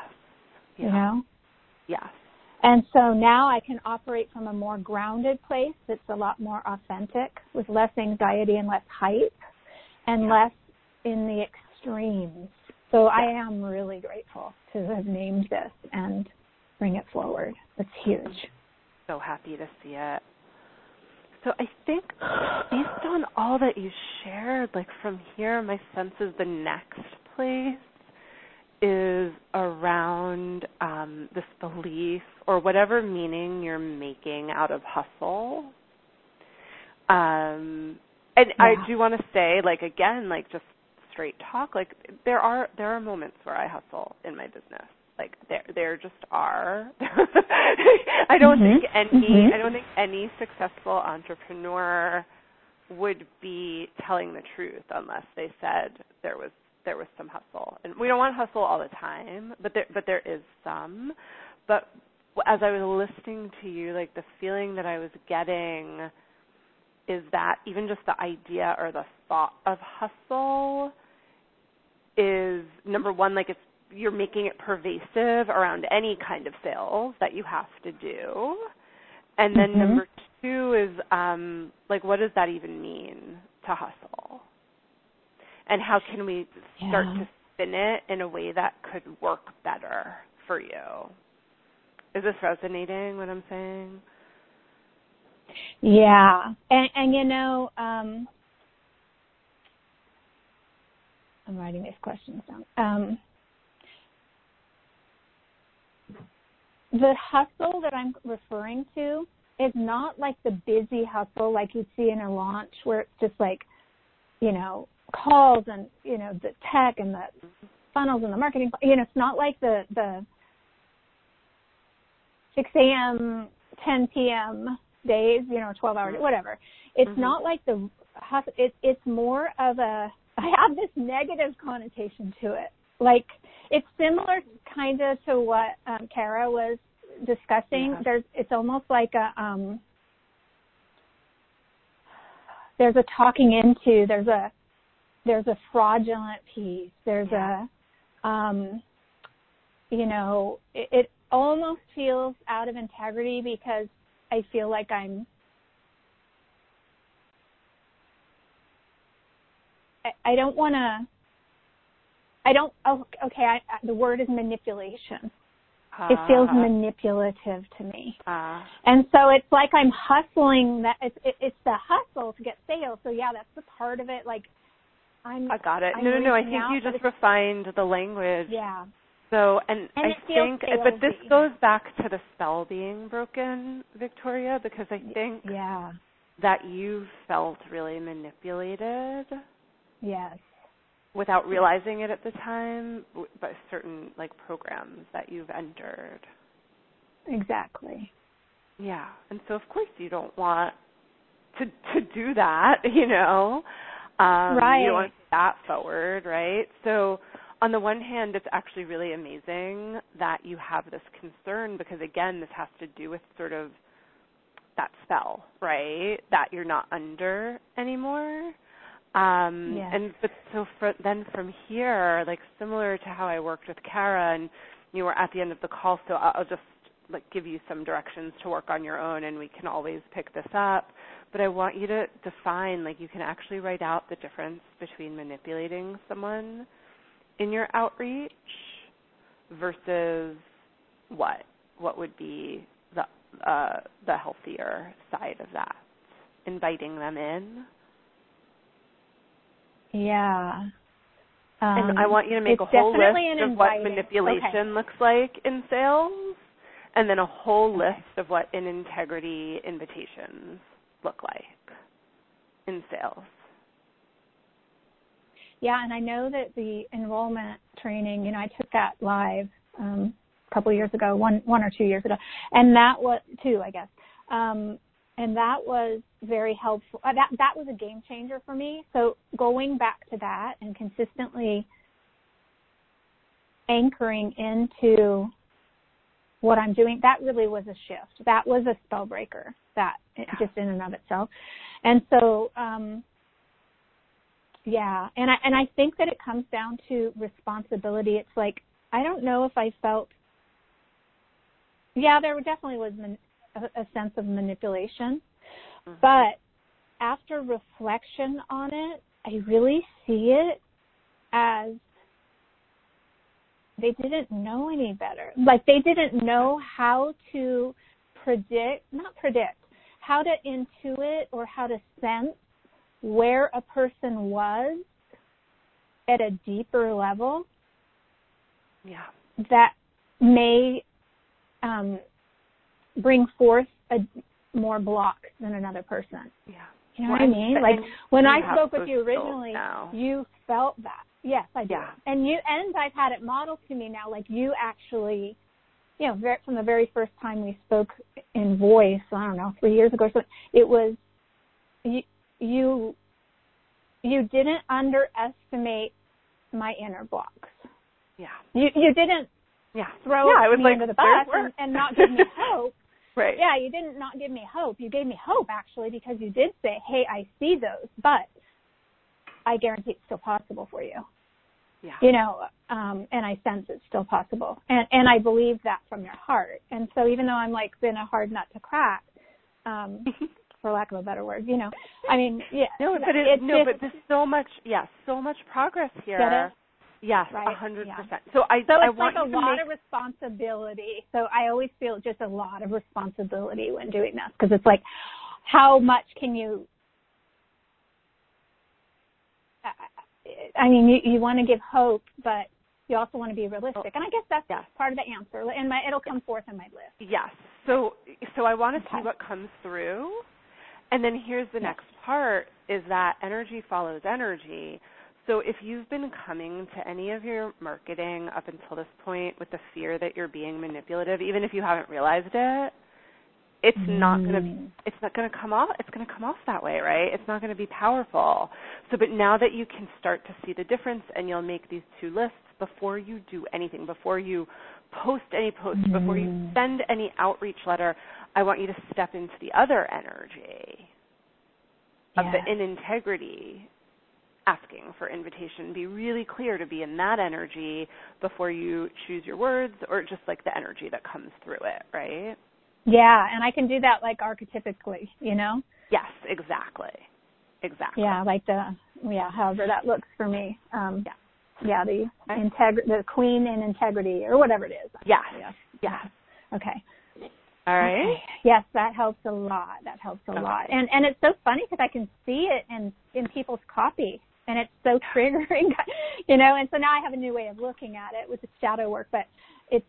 Yes. And so now I can operate from a more grounded place that's a lot more authentic, with less anxiety and less hype, and less in the extremes. So I am really grateful to have named this and bring it forward. It's huge. I'm so happy to see it. So I think based on all that you shared, like from here, my sense is the next place is around this belief or whatever meaning you're making out of hustle. And I do want to say, like, again, like just straight talk, like there are moments where I hustle in my business. Like there just are. I don't think any successful entrepreneur would be telling the truth unless they said there was some hustle. And we don't want hustle all the time, but there is some. But as I was listening to you, like the feeling that I was getting is that even just the idea or the thought of hustle is, number one, like you're making it pervasive around any kind of sales that you have to do. And then number two is, like, what does that even mean to hustle? And how can we start to spin it in a way that could work better for you? Is this resonating, what I'm saying? Yeah. And I'm writing these questions down. The hustle that I'm referring to is not like the busy hustle like you'd see in a launch where it's just like, calls and, the tech and the funnels and the marketing. It's not like the 6 a.m., 10 p.m. days, 12 hours, whatever. It's not like the hustle. It's more of I have this negative connotation to it. Like, it's similar kind of to what Kara was discussing. Yeah. It's almost like there's a talking into, there's a fraudulent piece, there's a you know, it almost feels out of integrity because I feel like the word is manipulation. It feels manipulative to me. And so it's like I'm hustling that it's the hustle to get sales. So yeah, that's the part of it. Like I got it. No. I think you just refined the language. Yeah. So, and I think, salesy. but this goes back to the spell being broken, Victoria, because I think that you felt really manipulated. Yes. Without realizing it at the time, by certain like programs that you've entered. Exactly. Yeah, and so of course you don't want to do that, you know. Right. You don't want to pay that forward, right? So on the one hand, it's actually really amazing that you have this concern because again, this has to do with sort of that spell, right? That you're not under anymore. And but so then from here, like similar to how I worked with Kara, and you were at the end of the call, so I'll just like give you some directions to work on your own, and we can always pick this up. But I want you to define, like you can actually write out the difference between manipulating someone in your outreach versus what would be the healthier side of that, inviting them in. Yeah. And I want you to make a whole list of what manipulation looks like in sales, and then a whole list of what in integrity invitations look like in sales. Yeah, and I know that the enrollment training, you know, I took that live a couple of years ago, one or 2 years ago, and that was 2, I guess. And that was very helpful. That was a game changer for me. So going back to that and consistently anchoring into what I'm doing, that really was a shift. That was a spell breaker, just in and of itself. And so, and I think that it comes down to responsibility. It's like, I don't know if I felt, there definitely was a sense of manipulation. Mm-hmm. But after reflection on it, I really see it as they didn't know any better. Like they didn't know how to how to intuit or how to sense where a person was at a deeper level. Yeah. That may bring forth more blocks than another person. Yeah. You know what I mean? Like when I spoke with you originally, you felt that. Yes, I do. Yeah. And I've had it modeled to me now. Like you actually, you know, from the very first time we spoke in voice, I don't know, 3 years ago or so, it was you didn't underestimate my inner blocks. Yeah. You didn't throw me under the bus and not give me hope. Right. Yeah, you didn't not give me hope. You gave me hope, actually, because you did say, hey, I see those, but I guarantee it's still possible for you. Yeah. You know, and I sense it's still possible. And I believe that from your heart. And so even though I'm like been a hard nut to crack, for lack of a better word, you know, I mean, yeah. No, but there's so much progress here. Get it? Yes, right? 100%. Yeah. So it's like a lot of responsibility. So I always feel just a lot of responsibility when doing this because it's like, how much can you? I mean, you want to give hope, but you also want to be realistic. And I guess that's part of the answer. And it'll come forth in my list. Yes. So I want to see what comes through, and then here's the next part: is that energy follows energy. So if you've been coming to any of your marketing up until this point with the fear that you're being manipulative, even if you haven't realized it, it's not going to come off. It's going to come off that way, right? It's not going to be powerful. So, but now that you can start to see the difference, and you'll make these 2 lists before you do anything, before you post any post, before you send any outreach letter, I want you to step into the other energy of the in integrity asking for invitation. Be really clear to be in that energy before you choose your words, or just like the energy that comes through it, right? Yeah, and I can do that like archetypically, Yes, exactly. Yeah, like however that looks for me. The the queen in integrity or whatever it is. Yes. Okay. All right. Okay. Yes, that helps a lot. And it's so funny because I can see it in people's copy, and it's so triggering, and so now I have a new way of looking at it with the shadow work, but it's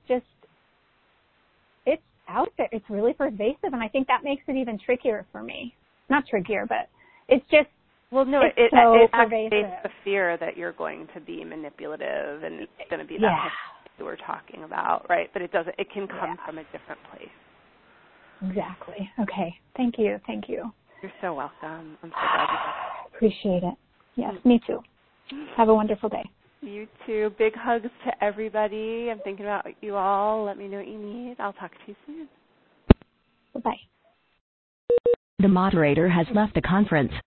out there. It's really pervasive, and I think that makes it even trickier for me. Not trickier, but it's just, it activates the fear that you're going to be manipulative and it's going to be that that we're talking about, right? But it doesn't. It can come from a different place. Exactly. Okay. Thank you. You're so welcome. I'm so glad you did. Appreciate it. Yes, me too. Have a wonderful day. You too. Big hugs to everybody. I'm thinking about you all. Let me know what you need. I'll talk to you soon. Bye-bye. The moderator has left the conference.